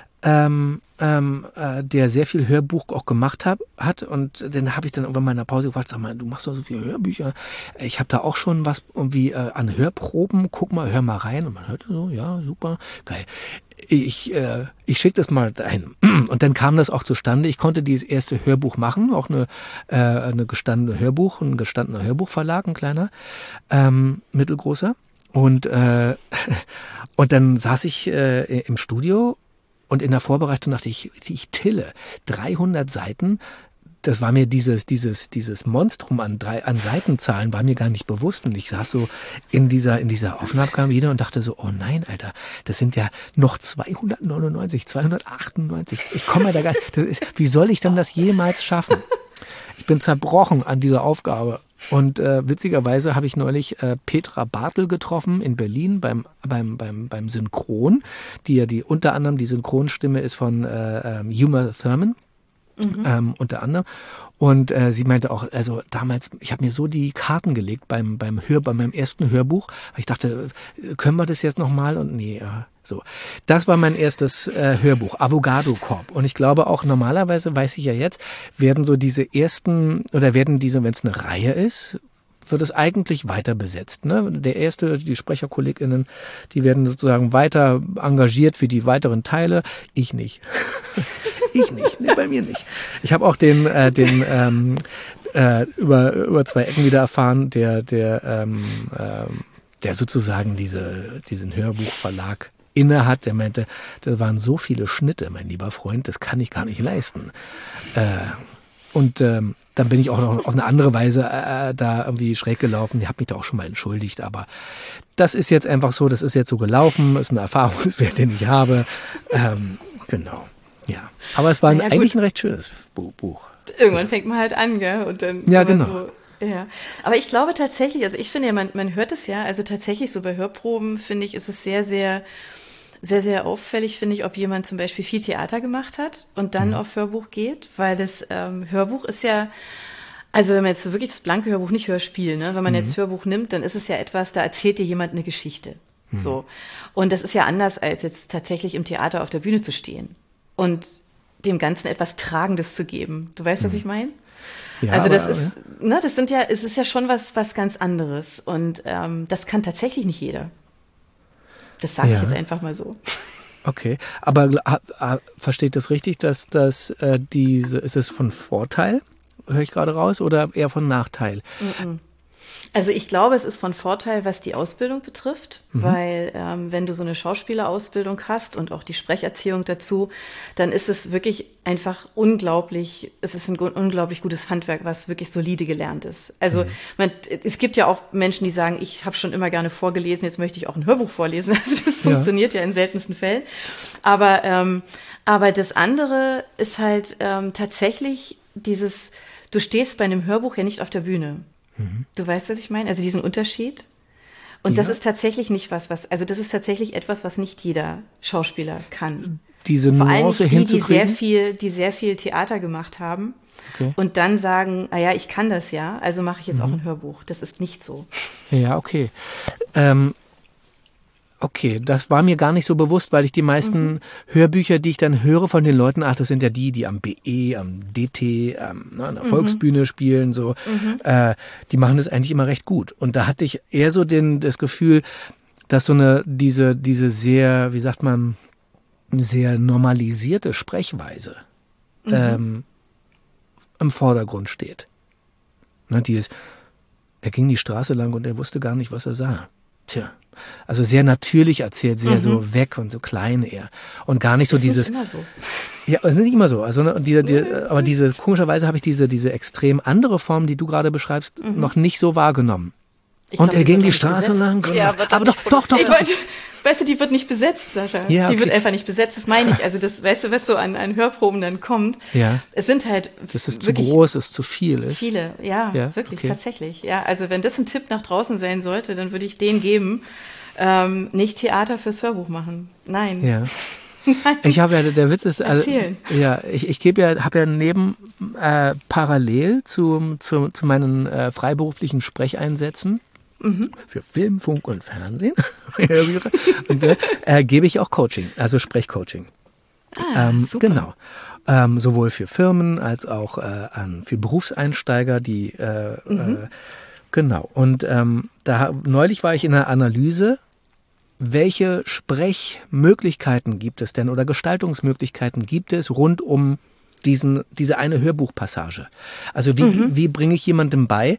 der sehr viel Hörbuch auch gemacht hat und den habe ich dann irgendwann mal in der Pause gefragt, sag mal, du machst doch so viele Hörbücher, ich habe da auch schon was irgendwie an Hörproben, hör mal rein und man hört so, ja, super, geil. Ich schicke das mal ein. Und dann kam das auch zustande. Ich konnte dieses erste Hörbuch machen, auch ein gestandener Hörbuchverlag, ein kleiner, mittelgroßer. Und dann saß ich im Studio und in der Vorbereitung dachte ich tille 300 Seiten. Das war mir dieses Monstrum an Seitenzahlen war mir gar nicht bewusst. Und ich saß so in dieser Aufnahmekabine und dachte so, oh nein, Alter, das sind ja noch 299, 298. Ich komme da gar nicht. Wie soll ich denn das jemals schaffen? Ich bin zerbrochen an dieser Aufgabe. Und witzigerweise habe ich neulich Petra Bartel getroffen in Berlin beim Synchron, die unter anderem die Synchronstimme ist von Uma Thurman. Unter anderem. Und sie meinte auch, also damals, ich habe mir so die Karten gelegt bei meinem ersten Hörbuch, weil ich dachte, können wir das jetzt nochmal? Und nee, so. Das war mein erstes Hörbuch, Avogado Corp. Und ich glaube auch normalerweise, weiß ich ja jetzt, werden so diese ersten, oder werden diese, wenn es eine Reihe ist, wird es eigentlich weiter besetzt. Ne? Die SprecherkollegInnen, die werden sozusagen weiter engagiert für die weiteren Teile. Ich nicht. Ich nicht. Nee, bei mir nicht. Ich habe auch den über zwei Ecken wieder erfahren, der sozusagen diesen Hörbuchverlag inne hat. Der meinte, da waren so viele Schnitte, mein lieber Freund, das kann ich gar nicht leisten. Und dann bin ich auch noch auf eine andere Weise da irgendwie schräg gelaufen. Ich habe mich da auch schon mal entschuldigt, aber das ist jetzt einfach so, das ist jetzt so gelaufen, ist ein Erfahrungswert, den ich habe. Genau, ja. Aber es war eigentlich ein recht schönes Buch. Irgendwann fängt man halt an, gell? Und dann ja, genau. So, ja. Aber ich glaube tatsächlich, also ich finde ja, man hört es ja, also tatsächlich so bei Hörproben, finde ich, ist es sehr, sehr sehr, sehr auffällig, finde ich, ob jemand zum Beispiel viel Theater gemacht hat und dann auf Hörbuch geht, weil das Hörbuch ist ja, also wenn man jetzt wirklich das blanke Hörbuch, nicht Hörspiel, ne? Wenn man jetzt Hörbuch nimmt, dann ist es ja etwas, da erzählt dir jemand eine Geschichte. So. Und das ist ja anders, als jetzt tatsächlich im Theater auf der Bühne zu stehen und dem Ganzen etwas Tragendes zu geben. Du weißt, was ich meine? Ja, also das ist, ne, es ist ja schon was ganz anderes. Und das kann tatsächlich nicht jeder. Das sage ich jetzt einfach mal so. Okay, aber versteht das richtig, dass ist es von Vorteil, höre ich gerade raus, oder eher von Nachteil? Also ich glaube, es ist von Vorteil, was die Ausbildung betrifft, weil wenn du so eine Schauspielerausbildung hast und auch die Sprecherziehung dazu, dann ist es wirklich einfach unglaublich, es ist ein unglaublich gutes Handwerk, was wirklich solide gelernt ist. Also es gibt ja auch Menschen, die sagen, ich habe schon immer gerne vorgelesen, jetzt möchte ich auch ein Hörbuch vorlesen. Das funktioniert ja in seltensten Fällen. Aber das andere ist halt tatsächlich du stehst bei einem Hörbuch ja nicht auf der Bühne. Du weißt, was ich meine? Also diesen Unterschied. Und das ist tatsächlich nicht also das ist tatsächlich etwas, was nicht jeder Schauspieler kann. diese Nuance hinzukriegen? Die sehr viel Theater gemacht haben und dann sagen, naja, ich kann das ja, also mache ich jetzt auch ein Hörbuch. Das ist nicht so. Ja, okay. Okay, das war mir gar nicht so bewusst, weil ich die meisten Hörbücher, die ich dann höre von den Leuten, das sind ja die am BE, am DT, an der Volksbühne spielen, so, die machen das eigentlich immer recht gut. Und da hatte ich eher so das Gefühl, dass so diese sehr, wie sagt man, sehr normalisierte Sprechweise im Vordergrund steht. Ne, er ging die Straße lang und er wusste gar nicht, was er sah. Tja, also sehr natürlich erzählt, sehr so weg und so klein eher. Und gar nicht so dieses... Nicht immer so. Ja, das ist nicht immer so. Also, aber komischerweise habe ich diese extrem andere Form, die du gerade beschreibst, noch nicht so wahrgenommen. Und er ging die Straße lang. Ja, aber doch. Weißt du, die wird nicht besetzt, Sascha. Ja, okay. Die wird einfach nicht besetzt, das meine ich. Also das, weißt du, was so an Hörproben dann kommt. Ja. Es sind halt das ist zu groß, es ist zu viel. Viele, ja wirklich, tatsächlich. Ja, also wenn das ein Tipp nach draußen sein sollte, dann würde ich den geben. Nicht Theater fürs Hörbuch machen. Nein. Ja. Ich habe ja, der Witz ist, also, ich habe ja neben parallel zu meinen freiberuflichen Sprecheinsätzen für Film, Funk und Fernsehen und, gebe ich auch Coaching, also Sprechcoaching. Super. Genau. Sowohl für Firmen als auch für Berufseinsteiger, die genau. Und neulich war ich in einer Analyse. Welche Sprechmöglichkeiten gibt es denn oder Gestaltungsmöglichkeiten gibt es rund um diese eine Hörbuchpassage? Also wie bringe ich jemandem bei,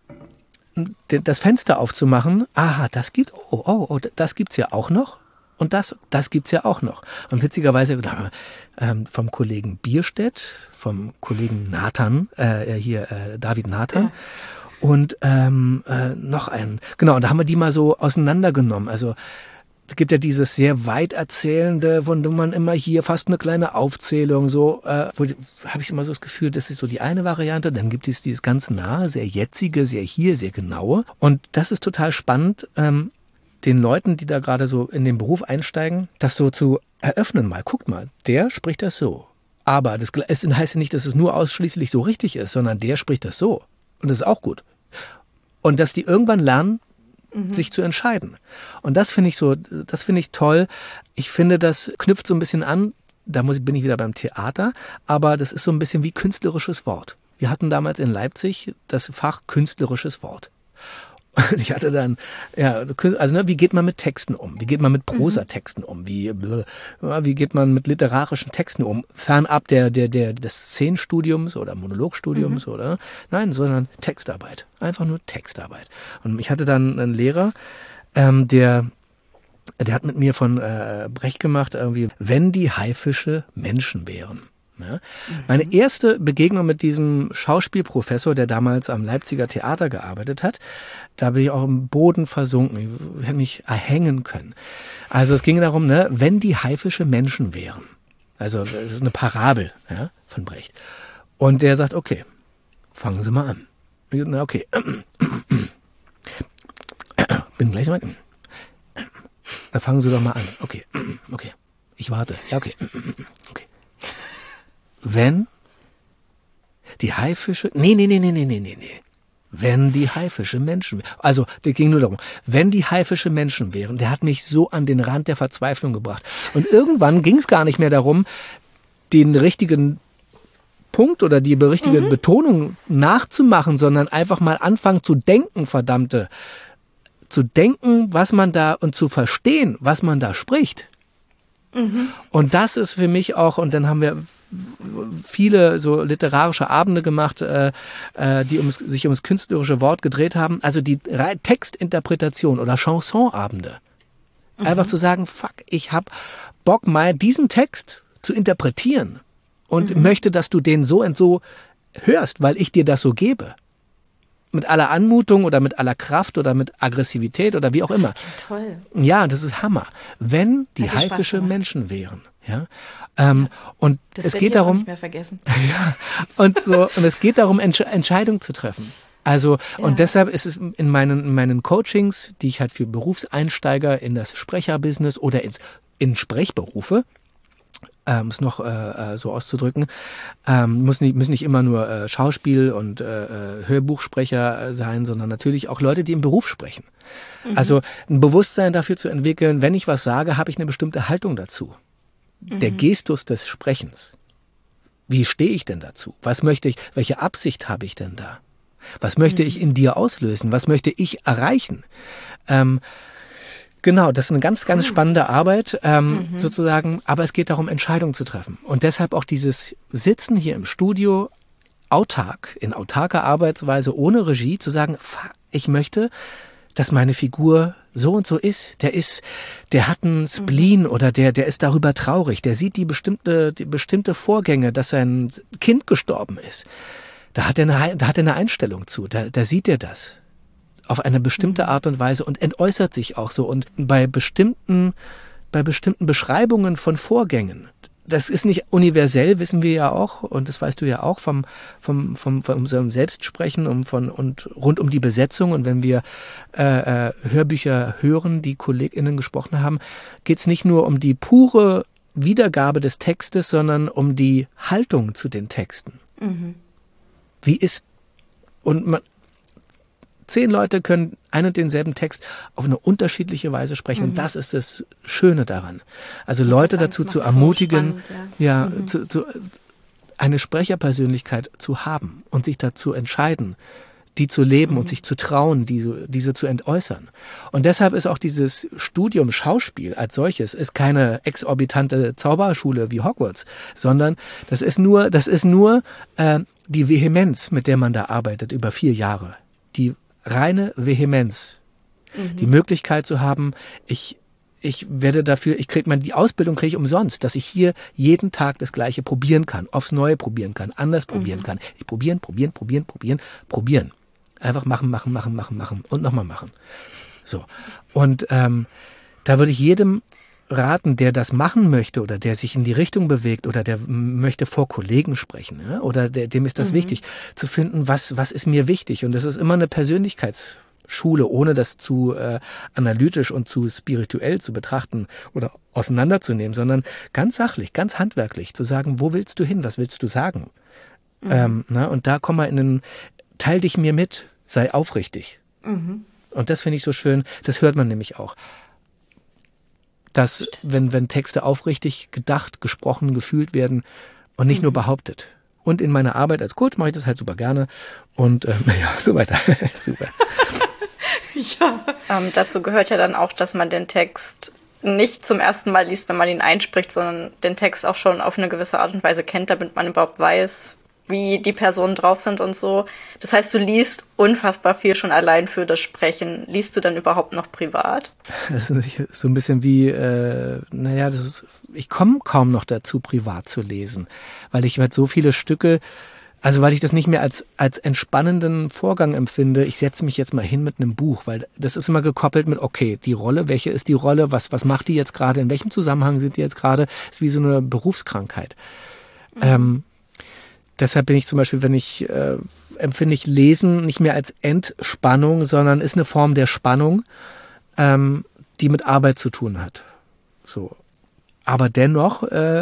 das Fenster aufzumachen? Aha, das gibt's ja auch noch. Und das gibt's ja auch noch. Und witzigerweise vom Kollegen Bierstedt, vom Kollegen Nathan, David Nathan. Ja. Und noch einen. Genau, und da haben wir die mal so auseinandergenommen. Also es gibt ja dieses sehr weit erzählende, von dem man immer hier fast eine kleine Aufzählung so, habe ich immer so das Gefühl, das ist so die eine Variante. Dann gibt es dieses ganz nahe, sehr jetzige, sehr hier, sehr genaue. Und das ist total spannend, den Leuten, die da gerade so in den Beruf einsteigen, das so zu eröffnen mal. Guckt mal, der spricht das so. Aber das heißt ja nicht, dass es nur ausschließlich so richtig ist, sondern der spricht das so. Und das ist auch gut. Und dass die irgendwann lernen, sich zu entscheiden. Und das finde ich toll. Ich finde, das knüpft so ein bisschen an, bin ich wieder beim Theater, aber das ist so ein bisschen wie künstlerisches Wort. Wir hatten damals in Leipzig das Fach künstlerisches Wort. Und ich hatte dann, wie geht man mit Texten um? Wie geht man mit Prosatexten um? Wie geht man mit literarischen Texten um? Fernab des Szenenstudiums oder Monologstudiums oder, nein, sondern Textarbeit. Einfach nur Textarbeit. Und ich hatte dann einen Lehrer, der hat mit mir von Brecht gemacht, irgendwie, wenn die Haifische Menschen wären. Ja. Meine erste Begegnung mit diesem Schauspielprofessor, der damals am Leipziger Theater gearbeitet hat, da bin ich auch im Boden versunken. Ich hätte mich erhängen können. Also es ging darum, wenn die Haifische Menschen wären. Also das ist eine Parabel von Brecht. Und der sagt, okay, fangen Sie mal an. Na okay. Bin gleich mal. Dann fangen Sie doch mal an. Okay. Ich warte. Ja, okay. Wenn die Haifische... Nee. Wenn die Haifische Menschen... Also, das ging nur darum, wenn die Haifische Menschen wären, der hat mich so an den Rand der Verzweiflung gebracht. Und irgendwann ging es gar nicht mehr darum, den richtigen Punkt oder die richtige Betonung nachzumachen, sondern einfach mal anfangen zu denken, verdammte. Zu denken, was man da und zu verstehen, was man da spricht. Und das ist für mich auch, und dann haben wir viele so literarische Abende gemacht, die sich ums künstlerische Wort gedreht haben, also die Textinterpretation oder Chansonabende. Einfach zu sagen, ich habe Bock mal diesen Text zu interpretieren und möchte, dass du den so und so hörst, weil ich dir das so gebe. Mit aller Anmutung oder mit aller Kraft oder mit Aggressivität oder wie auch immer. Das ist toll. Ja, das ist Hammer. Wenn die haifische Menschen wären. Ja? Und das es geht darum, nicht mehr vergessen. Ja, und es geht darum, Entscheidungen zu treffen. Also, und deshalb ist es in meinen Coachings, die ich halt für Berufseinsteiger in das Sprecherbusiness oder in Sprechberufe es noch so auszudrücken, müssen nicht immer nur Schauspiel- und Hörbuchsprecher sein, sondern natürlich auch Leute, die im Beruf sprechen. Also ein Bewusstsein dafür zu entwickeln, wenn ich was sage, habe ich eine bestimmte Haltung dazu. Der Gestus des Sprechens. Wie stehe ich denn dazu? Was möchte ich, welche Absicht habe ich denn da? Was möchte ich in dir auslösen? Was möchte ich erreichen? Genau, das ist eine ganz, ganz spannende Arbeit sozusagen, aber es geht darum, Entscheidungen zu treffen. Und deshalb auch dieses Sitzen hier im Studio in autarker Arbeitsweise, ohne Regie, zu sagen, ich möchte, dass meine Figur so und so ist. Der hat einen Spleen oder der ist darüber traurig. Der sieht die bestimmte Vorgänge, dass sein Kind gestorben ist. Da hat er eine Einstellung zu. Da sieht er das auf eine bestimmte Art und Weise und entäußert sich auch so. Und bei bestimmten Beschreibungen von Vorgängen, das ist nicht universell, wissen wir ja auch, und das weißt du ja auch von unserem Selbstsprechen und rund um die Besetzung. Und wenn wir Hörbücher hören, die KollegInnen gesprochen haben, geht es nicht nur um die pure Wiedergabe des Textes, sondern um die Haltung zu den Texten. Wie ist, 10 Leute können einen und denselben Text auf eine unterschiedliche Weise sprechen. Und das ist das Schöne daran. Also Leute dazu zu ermutigen, so spannend, eine Sprecherpersönlichkeit zu haben und sich dazu entscheiden, die zu leben und sich zu trauen, diese zu entäußern. Und deshalb ist auch dieses Studium Schauspiel als solches ist keine exorbitante Zauberschule wie Hogwarts, sondern das ist nur die Vehemenz, mit der man da arbeitet über 4 Jahre. Die reine Vehemenz. Die Möglichkeit zu haben, ich werde dafür, die Ausbildung kriege ich umsonst, dass ich hier jeden Tag das Gleiche probieren kann, aufs Neue probieren kann, anders probieren kann. Ich probieren. Einfach machen und nochmal machen. So. Und da würde ich jedem raten, der das machen möchte oder der sich in die Richtung bewegt oder der möchte vor Kollegen sprechen, ja? Oder dem ist das wichtig, zu finden, was ist mir wichtig. Und das ist immer eine Persönlichkeitsschule, ohne das zu analytisch und zu spirituell zu betrachten oder auseinanderzunehmen, sondern ganz sachlich, ganz handwerklich zu sagen, wo willst du hin, was willst du sagen? Und da komm mal teil dich mir mit, sei aufrichtig. Und das finde ich so schön, das hört man nämlich auch. Dass, wenn Texte aufrichtig gedacht, gesprochen, gefühlt werden und nicht nur behauptet. Und in meiner Arbeit als Coach mache ich das halt super gerne und so weiter. Super. Dazu gehört ja dann auch, dass man den Text nicht zum ersten Mal liest, wenn man ihn einspricht, sondern den Text auch schon auf eine gewisse Art und Weise kennt, damit man überhaupt weiß, wie die Personen drauf sind und so. Das heißt, du liest unfassbar viel schon allein für das Sprechen. Liest du dann überhaupt noch privat? Das ist so ein bisschen wie, ich komme kaum noch dazu, privat zu lesen, weil ich halt so viele Stücke, also weil ich das nicht mehr als entspannenden Vorgang empfinde, ich setze mich jetzt mal hin mit einem Buch, weil das ist immer gekoppelt mit, okay, die Rolle, welche ist die Rolle, was macht die jetzt gerade, in welchem Zusammenhang sind die jetzt gerade, ist wie so eine Berufskrankheit. Deshalb bin ich zum Beispiel, empfinde ich Lesen nicht mehr als Entspannung, sondern ist eine Form der Spannung, die mit Arbeit zu tun hat. So. Aber dennoch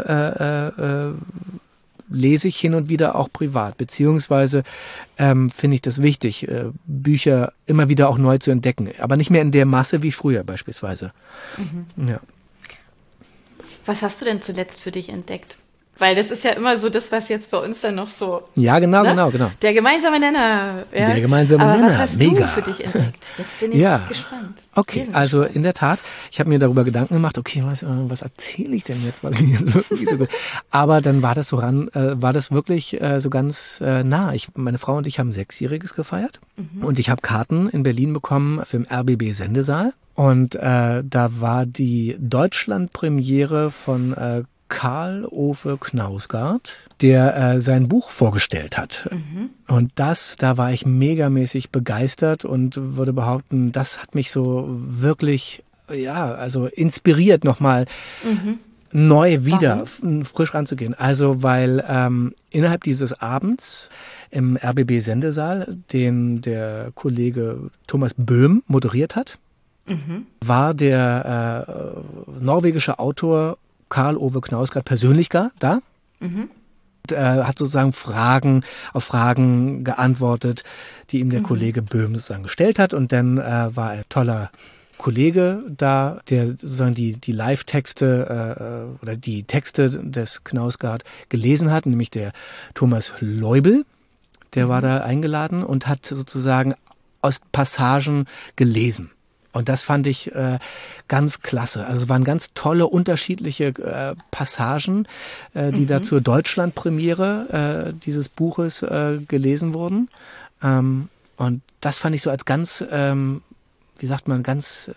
lese ich hin und wieder auch privat, beziehungsweise finde ich das wichtig, Bücher immer wieder auch neu zu entdecken, aber nicht mehr in der Masse wie früher beispielsweise. Ja. Was hast du denn zuletzt für dich entdeckt? Weil das ist ja immer so das, was jetzt bei uns dann noch so... Ja, genau. Der gemeinsame Nenner. Ja? Der gemeinsame Aber Nenner, was hast mega. du für dich entdeckt? Jetzt bin ich gespannt. Okay, also in der Tat, ich habe mir darüber Gedanken gemacht, okay, was erzähle ich denn jetzt, was mir jetzt wirklich so gut... Aber dann war das war das wirklich so ganz nah. Meine Frau und ich haben 6-Jähriges gefeiert und ich habe Karten in Berlin bekommen für den RBB Sendesaal und da war die Deutschlandpremiere von Karl-Ove Knausgard, der sein Buch vorgestellt hat. Und da war ich megamäßig begeistert und würde behaupten, das hat mich so wirklich, inspiriert, nochmal neu wieder frisch ranzugehen. Also, weil innerhalb dieses Abends im RBB-Sendesaal, den der Kollege Thomas Böhm moderiert hat, war der norwegische Autor Karl-Ove Knausgard persönlich da. Mhm. Hat sozusagen auf Fragen geantwortet, die ihm der Kollege Böhm sozusagen gestellt hat. Und dann war ein toller Kollege da, der sozusagen die Live-Texte oder die Texte des Knausgard gelesen hat, nämlich der Thomas Leubel. Der war da eingeladen und hat sozusagen aus Passagen gelesen. Und das fand ich ganz klasse. Also es waren ganz tolle, unterschiedliche Passagen, die da zur Deutschlandpremiere dieses Buches gelesen wurden. Und das fand ich so als ganz, fand ich einen ganz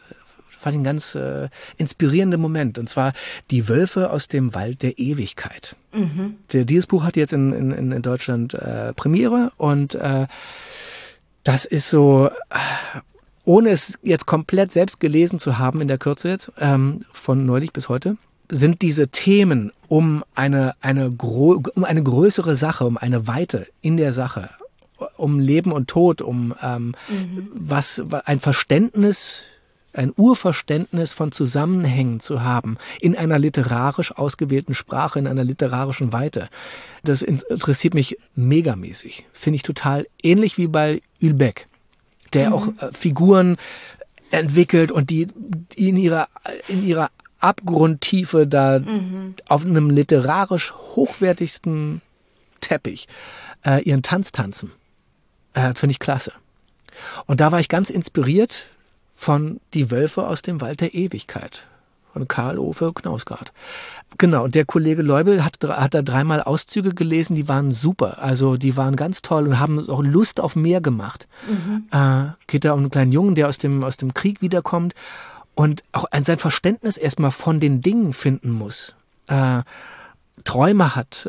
inspirierenden Moment. Und zwar Die Wölfe aus dem Wald der Ewigkeit. Mhm. Dieses Buch hat jetzt in Deutschland Premiere und das ist so... ohne es jetzt komplett selbst gelesen zu haben in der Kürze jetzt, von neulich bis heute, sind diese Themen um eine größere Sache, um eine Weite in der Sache, um Leben und Tod, um was ein Verständnis, ein Urverständnis von Zusammenhängen zu haben in einer literarisch ausgewählten Sprache, in einer literarischen Weite. Das interessiert mich megamäßig. Finde ich total ähnlich wie bei Houellebecq, der auch Figuren entwickelt und die in ihrer Abgrundtiefe da auf einem literarisch hochwertigsten Teppich ihren Tanz tanzen. Finde ich klasse. Und da war ich ganz inspiriert von Die Wölfe aus dem Wald der Ewigkeit von Karl-Ove Knausgard. Genau, und der Kollege Leubel hat da 3-mal Auszüge gelesen, die waren super. Also die waren ganz toll und haben auch Lust auf mehr gemacht. Geht da um einen kleinen Jungen, der aus dem Krieg wiederkommt und auch sein Verständnis erstmal von den Dingen finden muss. Träume hat.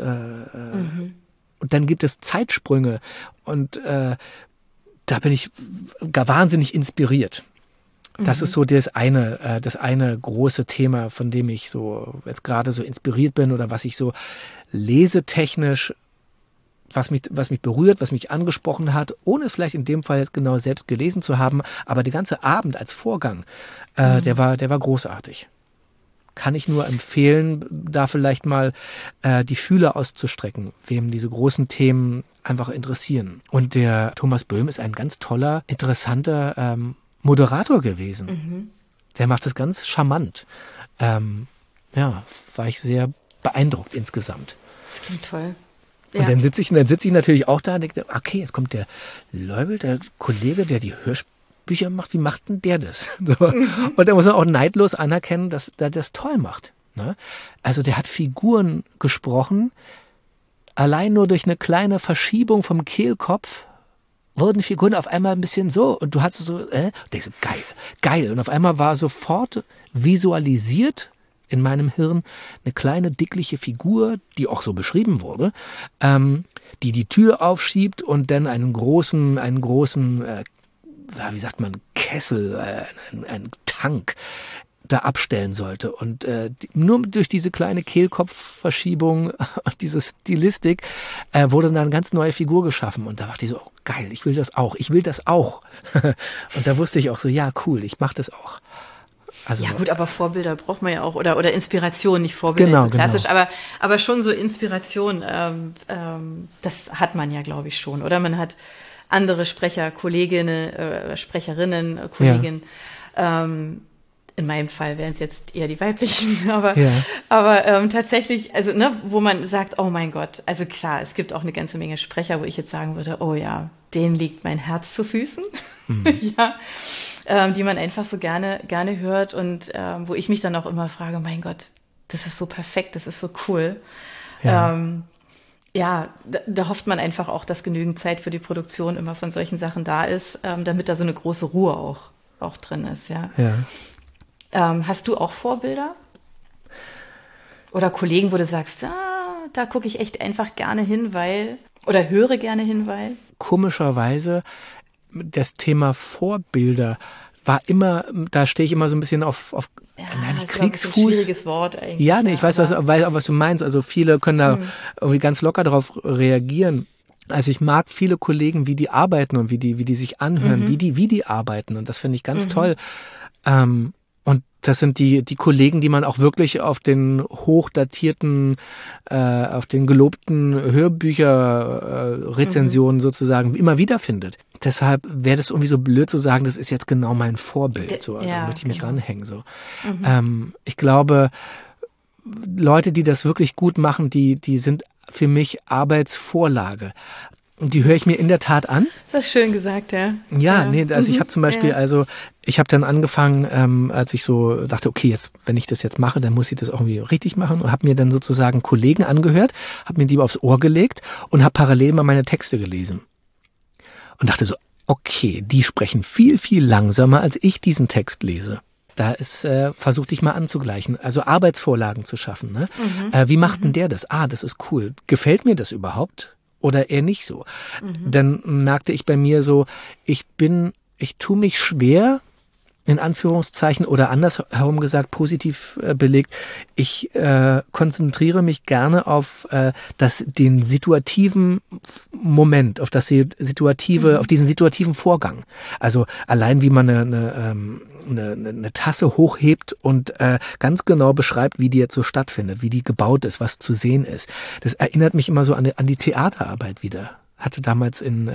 Und dann gibt es Zeitsprünge. Und da bin ich wahnsinnig inspiriert. Das ist so das eine große Thema, von dem ich so jetzt gerade so inspiriert bin oder was ich so lesetechnisch, was mich berührt, was mich angesprochen hat, ohne es vielleicht in dem Fall jetzt genau selbst gelesen zu haben, aber der ganze Abend als Vorgang, der war großartig. Kann ich nur empfehlen, da vielleicht mal die Fühler auszustrecken, wem diese großen Themen einfach interessieren. Und der Thomas Böhm ist ein ganz toller, interessanter Moderator gewesen. Der macht das ganz charmant. War ich sehr beeindruckt insgesamt. Das klingt toll. Ja. Und dann sitze ich natürlich auch da und denke, okay, jetzt kommt der Leubel, der Kollege, der die Hörspiele macht. Wie macht denn der das? So. Und da muss man auch neidlos anerkennen, dass der das toll macht. Ne? Also der hat Figuren gesprochen, allein nur durch eine kleine Verschiebung vom Kehlkopf wurden Figuren auf einmal ein bisschen so und du hast so, und denkst so, geil. Und auf einmal war sofort visualisiert in meinem Hirn eine kleine, dickliche Figur, die auch so beschrieben wurde, die Tür aufschiebt und dann einen großen, wie sagt man, Kessel, einen Tank da abstellen sollte. Und nur durch diese kleine Kehlkopfverschiebung und diese Stilistik wurde dann eine ganz neue Figur geschaffen. Und da dachte ich so, oh, geil, ich will das auch. Und da wusste ich auch so, ja, cool, ich mache das auch. Also ja gut, aber Vorbilder braucht man ja auch, oder Inspiration, nicht Vorbilder, so klassisch, genau. aber schon so Inspiration, das hat man ja, glaube ich, schon. Oder man hat andere Sprecher, Kolleginnen, Sprecherinnen, Kolleginnen, in meinem Fall wären es jetzt eher die weiblichen, aber tatsächlich, also wo man sagt, oh mein Gott, also klar, es gibt auch eine ganze Menge Sprecher, wo ich jetzt sagen würde, oh ja, denen liegt mein Herz zu Füßen, die man einfach so gerne hört und wo ich mich dann auch immer frage, mein Gott, das ist so perfekt, das ist so cool. Da hofft man einfach auch, dass genügend Zeit für die Produktion immer von solchen Sachen da ist, damit da so eine große Ruhe auch drin ist, ja. Hast du auch Vorbilder? Oder Kollegen, wo du sagst, da gucke ich echt einfach gerne hin, oder höre gerne hin, weil? Komischerweise, das Thema Vorbilder war immer, da stehe ich immer so ein bisschen auf Kriegsfuß. Ein schwieriges Wort eigentlich. Ja, nee, ich weiß, was du meinst. Also viele können da irgendwie ganz locker darauf reagieren. Also ich mag viele Kollegen, wie die arbeiten und wie die sich anhören, wie die arbeiten. Und das finde ich ganz toll. Und Das sind die Kollegen, die man auch wirklich auf den hochdatierten, auf den gelobten Hörbücher-Rezensionen sozusagen immer wieder findet. Deshalb wäre das irgendwie so blöd zu sagen, das ist jetzt genau mein Vorbild. So, da möchte ich mich ranhängen. So. Ich glaube, Leute, die das wirklich gut machen, die sind für mich Arbeitsvorlage. Und die höre ich mir in der Tat an. Das ist schön gesagt, ja. Ja, nee, also ich habe zum Beispiel, ich habe dann angefangen, als ich so dachte, okay, jetzt, wenn ich das jetzt mache, dann muss ich das auch irgendwie richtig machen und habe mir dann sozusagen Kollegen angehört, habe mir die aufs Ohr gelegt und habe parallel mal meine Texte gelesen. Und dachte so, okay, die sprechen viel, viel langsamer, als ich diesen Text lese. Da ist, versuchte ich mal anzugleichen, also Arbeitsvorlagen zu schaffen. Ne? Wie macht denn der das? Das ist cool. Gefällt mir das überhaupt? Oder eher nicht so. Dann merkte ich bei mir so, ich tue mich schwer, in Anführungszeichen, oder andersherum gesagt, positiv belegt, ich konzentriere mich gerne auf den situativen Moment, auf das situative, auf diesen situativen Vorgang. Also allein wie man eine Tasse hochhebt und ganz genau beschreibt, wie die jetzt so stattfindet, wie die gebaut ist, was zu sehen ist. Das erinnert mich immer so an die Theaterarbeit wieder. Hatte damals in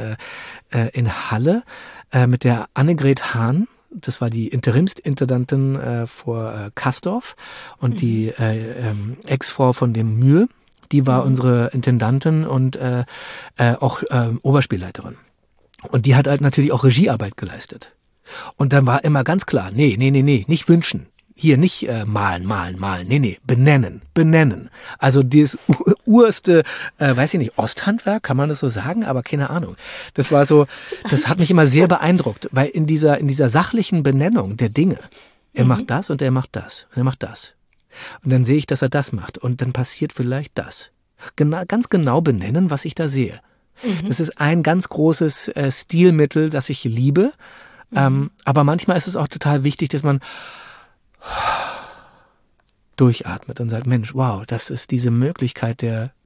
Halle mit der Annegret Hahn, das war die Interimsintendantin vor Kastorf und die Ex-Frau von dem Mühe, die war unsere Intendantin und auch Oberspielleiterin. Und die hat halt natürlich auch Regiearbeit geleistet. Und dann war immer ganz klar, nee, nicht wünschen. Hier nicht malen, nee, benennen. Also dieses urste, weiß ich nicht, Osthandwerk, kann man das so sagen, aber keine Ahnung. Das war so, das hat mich immer sehr beeindruckt, weil in dieser sachlichen Benennung der Dinge, er macht das und er macht das und er macht das. Und dann sehe ich, dass er das macht und dann passiert vielleicht das. Ganz genau benennen, was ich da sehe. Das ist ein ganz großes Stilmittel, das ich liebe. Aber manchmal ist es auch total wichtig, dass man durchatmet und sagt, Mensch, wow, das ist diese Möglichkeit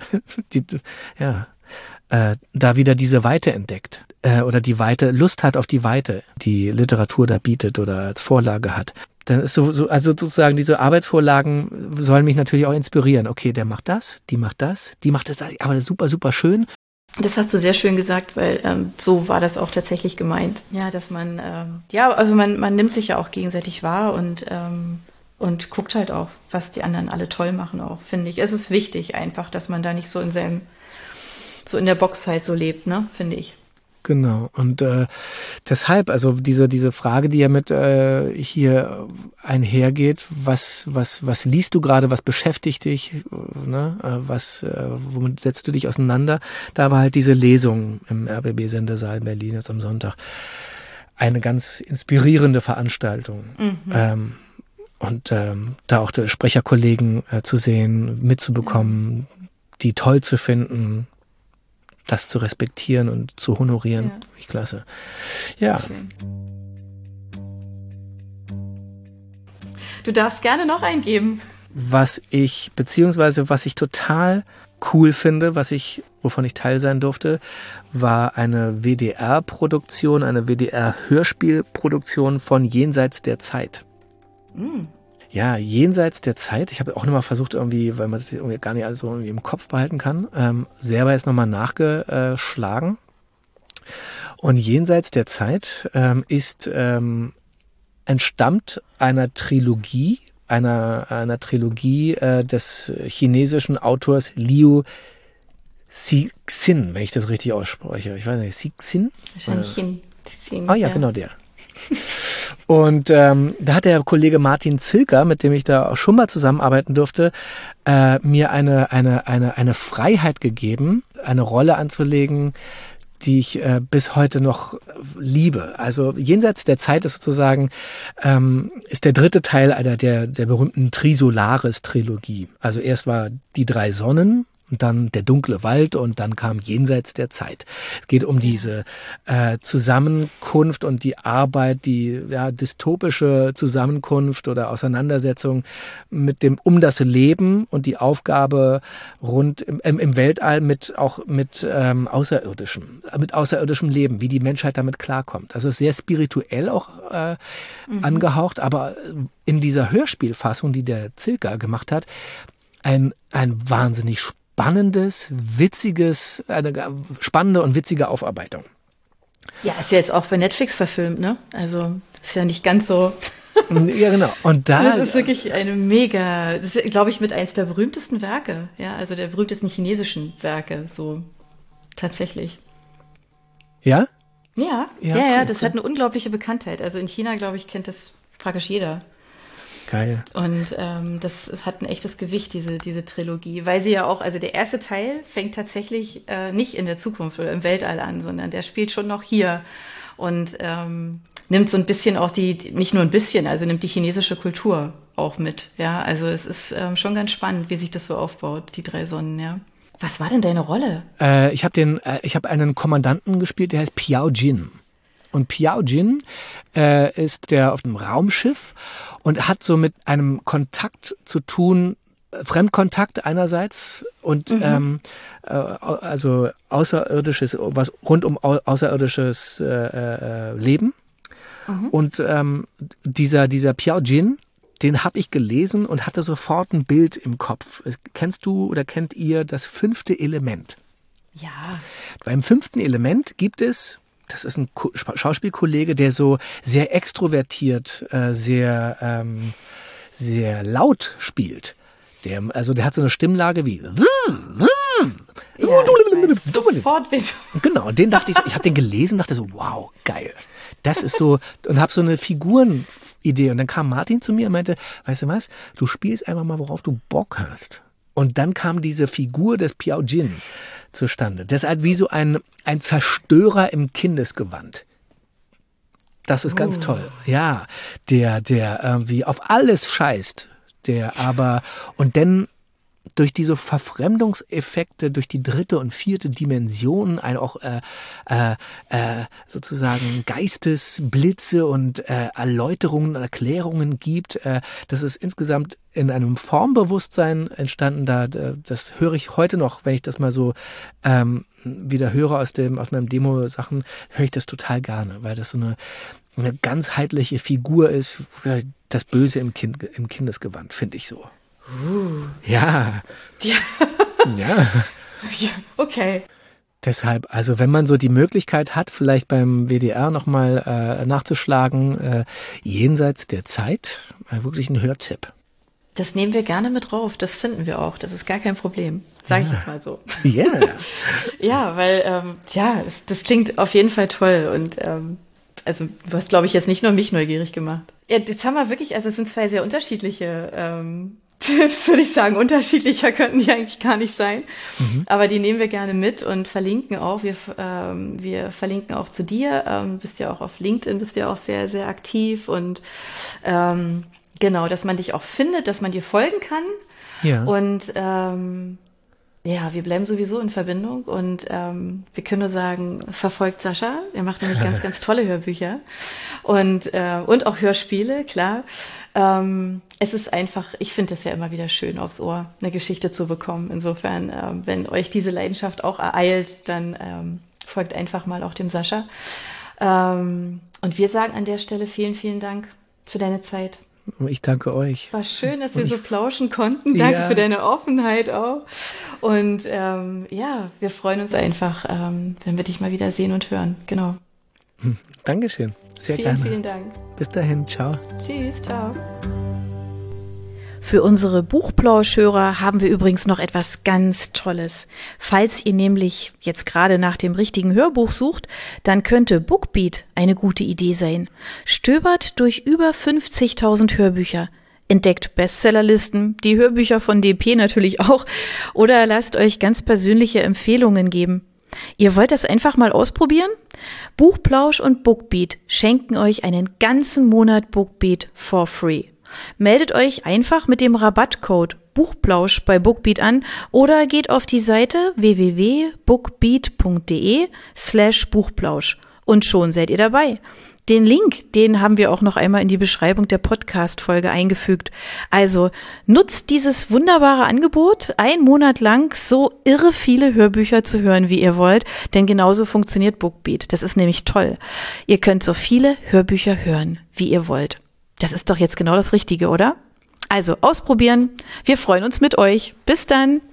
da wieder diese Weite entdeckt oder die Weite, Lust hat auf die Weite, die Literatur da bietet oder als Vorlage hat. Dann ist also sozusagen diese Arbeitsvorlagen sollen mich natürlich auch inspirieren. Okay, der macht das, die macht das, aber das ist super, super schön. Das hast du sehr schön gesagt, weil so war das auch tatsächlich gemeint. Ja, dass man, also man nimmt sich ja auch gegenseitig wahr und guckt halt auch, was die anderen alle toll machen auch, finde ich. Es ist wichtig einfach, dass man da nicht so in der Box halt so lebt, ne, finde ich. Genau. Und deshalb, also diese Frage, die ja mit hier einhergeht, was liest du gerade, was beschäftigt dich, ne? Womit setzt du dich auseinander? Da war halt diese Lesung im RBB-Sendesaal Berlin jetzt am Sonntag eine ganz inspirierende Veranstaltung. Und da auch die Sprecherkollegen zu sehen, mitzubekommen, die toll zu finden, das zu respektieren und zu honorieren. Ja. Ich klasse. Ja. Schön. Du darfst gerne noch eingeben. Was ich total cool finde, wovon ich Teil sein durfte, war eine WDR-Produktion, eine WDR-Hörspielproduktion von Jenseits der Zeit. Ja, Jenseits der Zeit. Ich habe auch nochmal versucht irgendwie, weil man das irgendwie gar nicht alles so irgendwie im Kopf behalten kann, selber jetzt nochmal nachgeschlagen. Und Jenseits der Zeit entstammt einer Trilogie, des chinesischen Autors Liu Cixin, wenn ich das richtig ausspreche. Ich weiß nicht, Cixin? Wahrscheinlich Cixin. Ja, genau der. Und da hat der Kollege Martin Zilker, mit dem ich da auch schon mal zusammenarbeiten durfte, mir eine Freiheit gegeben, eine Rolle anzulegen, die ich bis heute noch liebe. Also Jenseits der Zeit ist sozusagen ist der dritte Teil der berühmten Trisolaris-Trilogie. Also erst war die 3 Sonnen, und dann Der dunkle Wald und dann kam Jenseits der Zeit. Es geht um diese Zusammenkunft und die Arbeit, die dystopische Zusammenkunft oder Auseinandersetzung um das Leben und die Aufgabe rund im Weltall mit außerirdischem Leben, wie die Menschheit damit klarkommt. Also sehr spirituell auch angehaucht, aber in dieser Hörspielfassung, die der Zilker gemacht hat, ein wahnsinnig eine spannende und witzige Aufarbeitung. Ja, ist ja jetzt auch bei Netflix verfilmt, ne? Also ist ja nicht ganz so. Ja, genau. Und das ist wirklich das ist, glaube ich, mit eins der berühmtesten Werke. Ja, also der berühmtesten chinesischen Werke, so tatsächlich. Ja? Ja, cool, das hat eine unglaubliche Bekanntheit. Also in China, glaube ich, kennt das praktisch jeder. Geil. Und das hat ein echtes Gewicht, diese Trilogie, weil sie ja auch, also der erste Teil fängt tatsächlich nicht in der Zukunft oder im Weltall an, sondern der spielt schon noch hier und nimmt so ein bisschen auch nicht nur ein bisschen, also nimmt die chinesische Kultur auch mit. Ja, also es ist schon ganz spannend, wie sich das so aufbaut, die 3 Sonnen, ja. Was war denn deine Rolle? Ich habe einen Kommandanten gespielt, der heißt Piao Jin. Und Piao Jin ist der auf einem Raumschiff und hat so mit einem Kontakt zu tun, Fremdkontakt einerseits und also außerirdisches, was rund um außerirdisches Leben. Und dieser Piao Jin, den habe ich gelesen und hatte sofort ein Bild im Kopf. Kennst du oder kennt ihr das 5. Element? Ja. Beim 5. Element gibt es, das ist ein Schauspielkollege, der so sehr extrovertiert, sehr laut spielt. Der hat so eine Stimmlage wie sofort wieder. Genau, und den dachte ich habe den gelesen und dachte so, wow, geil. Das ist so, und habe so eine Figurenidee. Und dann kam Martin zu mir und meinte, weißt du was, du spielst einfach mal, worauf du Bock hast. Und dann kam diese Figur des Piao Jin zustande. Das ist halt wie so ein Zerstörer im Kindesgewand. Das ist ganz toll. Ja, der irgendwie auf alles scheißt, und dann durch diese Verfremdungseffekte, durch die 3. und 4. Dimension, auch sozusagen Geistesblitze und Erläuterungen und Erklärungen gibt, das ist insgesamt in einem Formbewusstsein entstanden. Das höre ich heute noch, wenn ich das mal so wieder höre aus meinem Demo-Sachen, höre ich das total gerne, weil das so eine ganzheitliche Figur ist, das Böse im Kindesgewand, finde ich so. Ja. Ja. Ja. Okay. Deshalb, also wenn man so die Möglichkeit hat, vielleicht beim WDR nochmal nachzuschlagen, Jenseits der Zeit, wirklich ein Hörtipp. Das nehmen wir gerne mit drauf, das finden wir auch, das ist gar kein Problem, sage ich jetzt mal so. Ja. Yeah. Ja, weil, das klingt auf jeden Fall toll und also du hast, glaube ich, jetzt nicht nur mich neugierig gemacht. Ja, jetzt haben wir wirklich, also es sind 2 sehr unterschiedliche Tipps, würde ich sagen. Unterschiedlicher könnten die eigentlich gar nicht sein. Aber die nehmen wir gerne mit und verlinken auch. Wir verlinken auch zu dir. Bist ja auch auf LinkedIn, bist ja auch sehr, sehr aktiv. Und genau, dass man dich auch findet, dass man dir folgen kann. Ja. Und wir bleiben sowieso in Verbindung. Und wir können nur sagen, verfolgt Sascha. Er macht nämlich ganz, ganz tolle Hörbücher. Und auch Hörspiele, klar. Es ist einfach, ich finde es ja immer wieder schön, aufs Ohr eine Geschichte zu bekommen. Insofern, wenn euch diese Leidenschaft auch ereilt, dann folgt einfach mal auch dem Sascha. Und wir sagen an der Stelle vielen, vielen Dank für deine Zeit. Ich danke euch. War schön, dass wir so plauschen konnten. Danke für deine Offenheit auch. Und wir freuen uns einfach, wenn wir dich mal wieder sehen und hören. Genau. Dankeschön. Sehr gerne. Vielen Dank. Bis dahin. Ciao. Tschüss. Ciao. Für unsere Buchplauschhörer haben wir übrigens noch etwas ganz Tolles. Falls ihr nämlich jetzt gerade nach dem richtigen Hörbuch sucht, dann könnte Bookbeat eine gute Idee sein. Stöbert durch über 50.000 Hörbücher. Entdeckt Bestsellerlisten, die Hörbücher von DP natürlich auch, oder lasst euch ganz persönliche Empfehlungen geben. Ihr wollt das einfach mal ausprobieren? Buchplausch und Bookbeat schenken euch einen ganzen Monat Bookbeat for free. Meldet euch einfach mit dem Rabattcode Buchplausch bei Bookbeat an oder geht auf die Seite www.bookbeat.de/Buchplausch und schon seid ihr dabei. Den Link, den haben wir auch noch einmal in die Beschreibung der Podcast-Folge eingefügt. Also nutzt dieses wunderbare Angebot, 1 Monat lang so irre viele Hörbücher zu hören, wie ihr wollt, denn genauso funktioniert Bookbeat. Das ist nämlich toll. Ihr könnt so viele Hörbücher hören, wie ihr wollt. Das ist doch jetzt genau das Richtige, oder? Also ausprobieren. Wir freuen uns mit euch. Bis dann.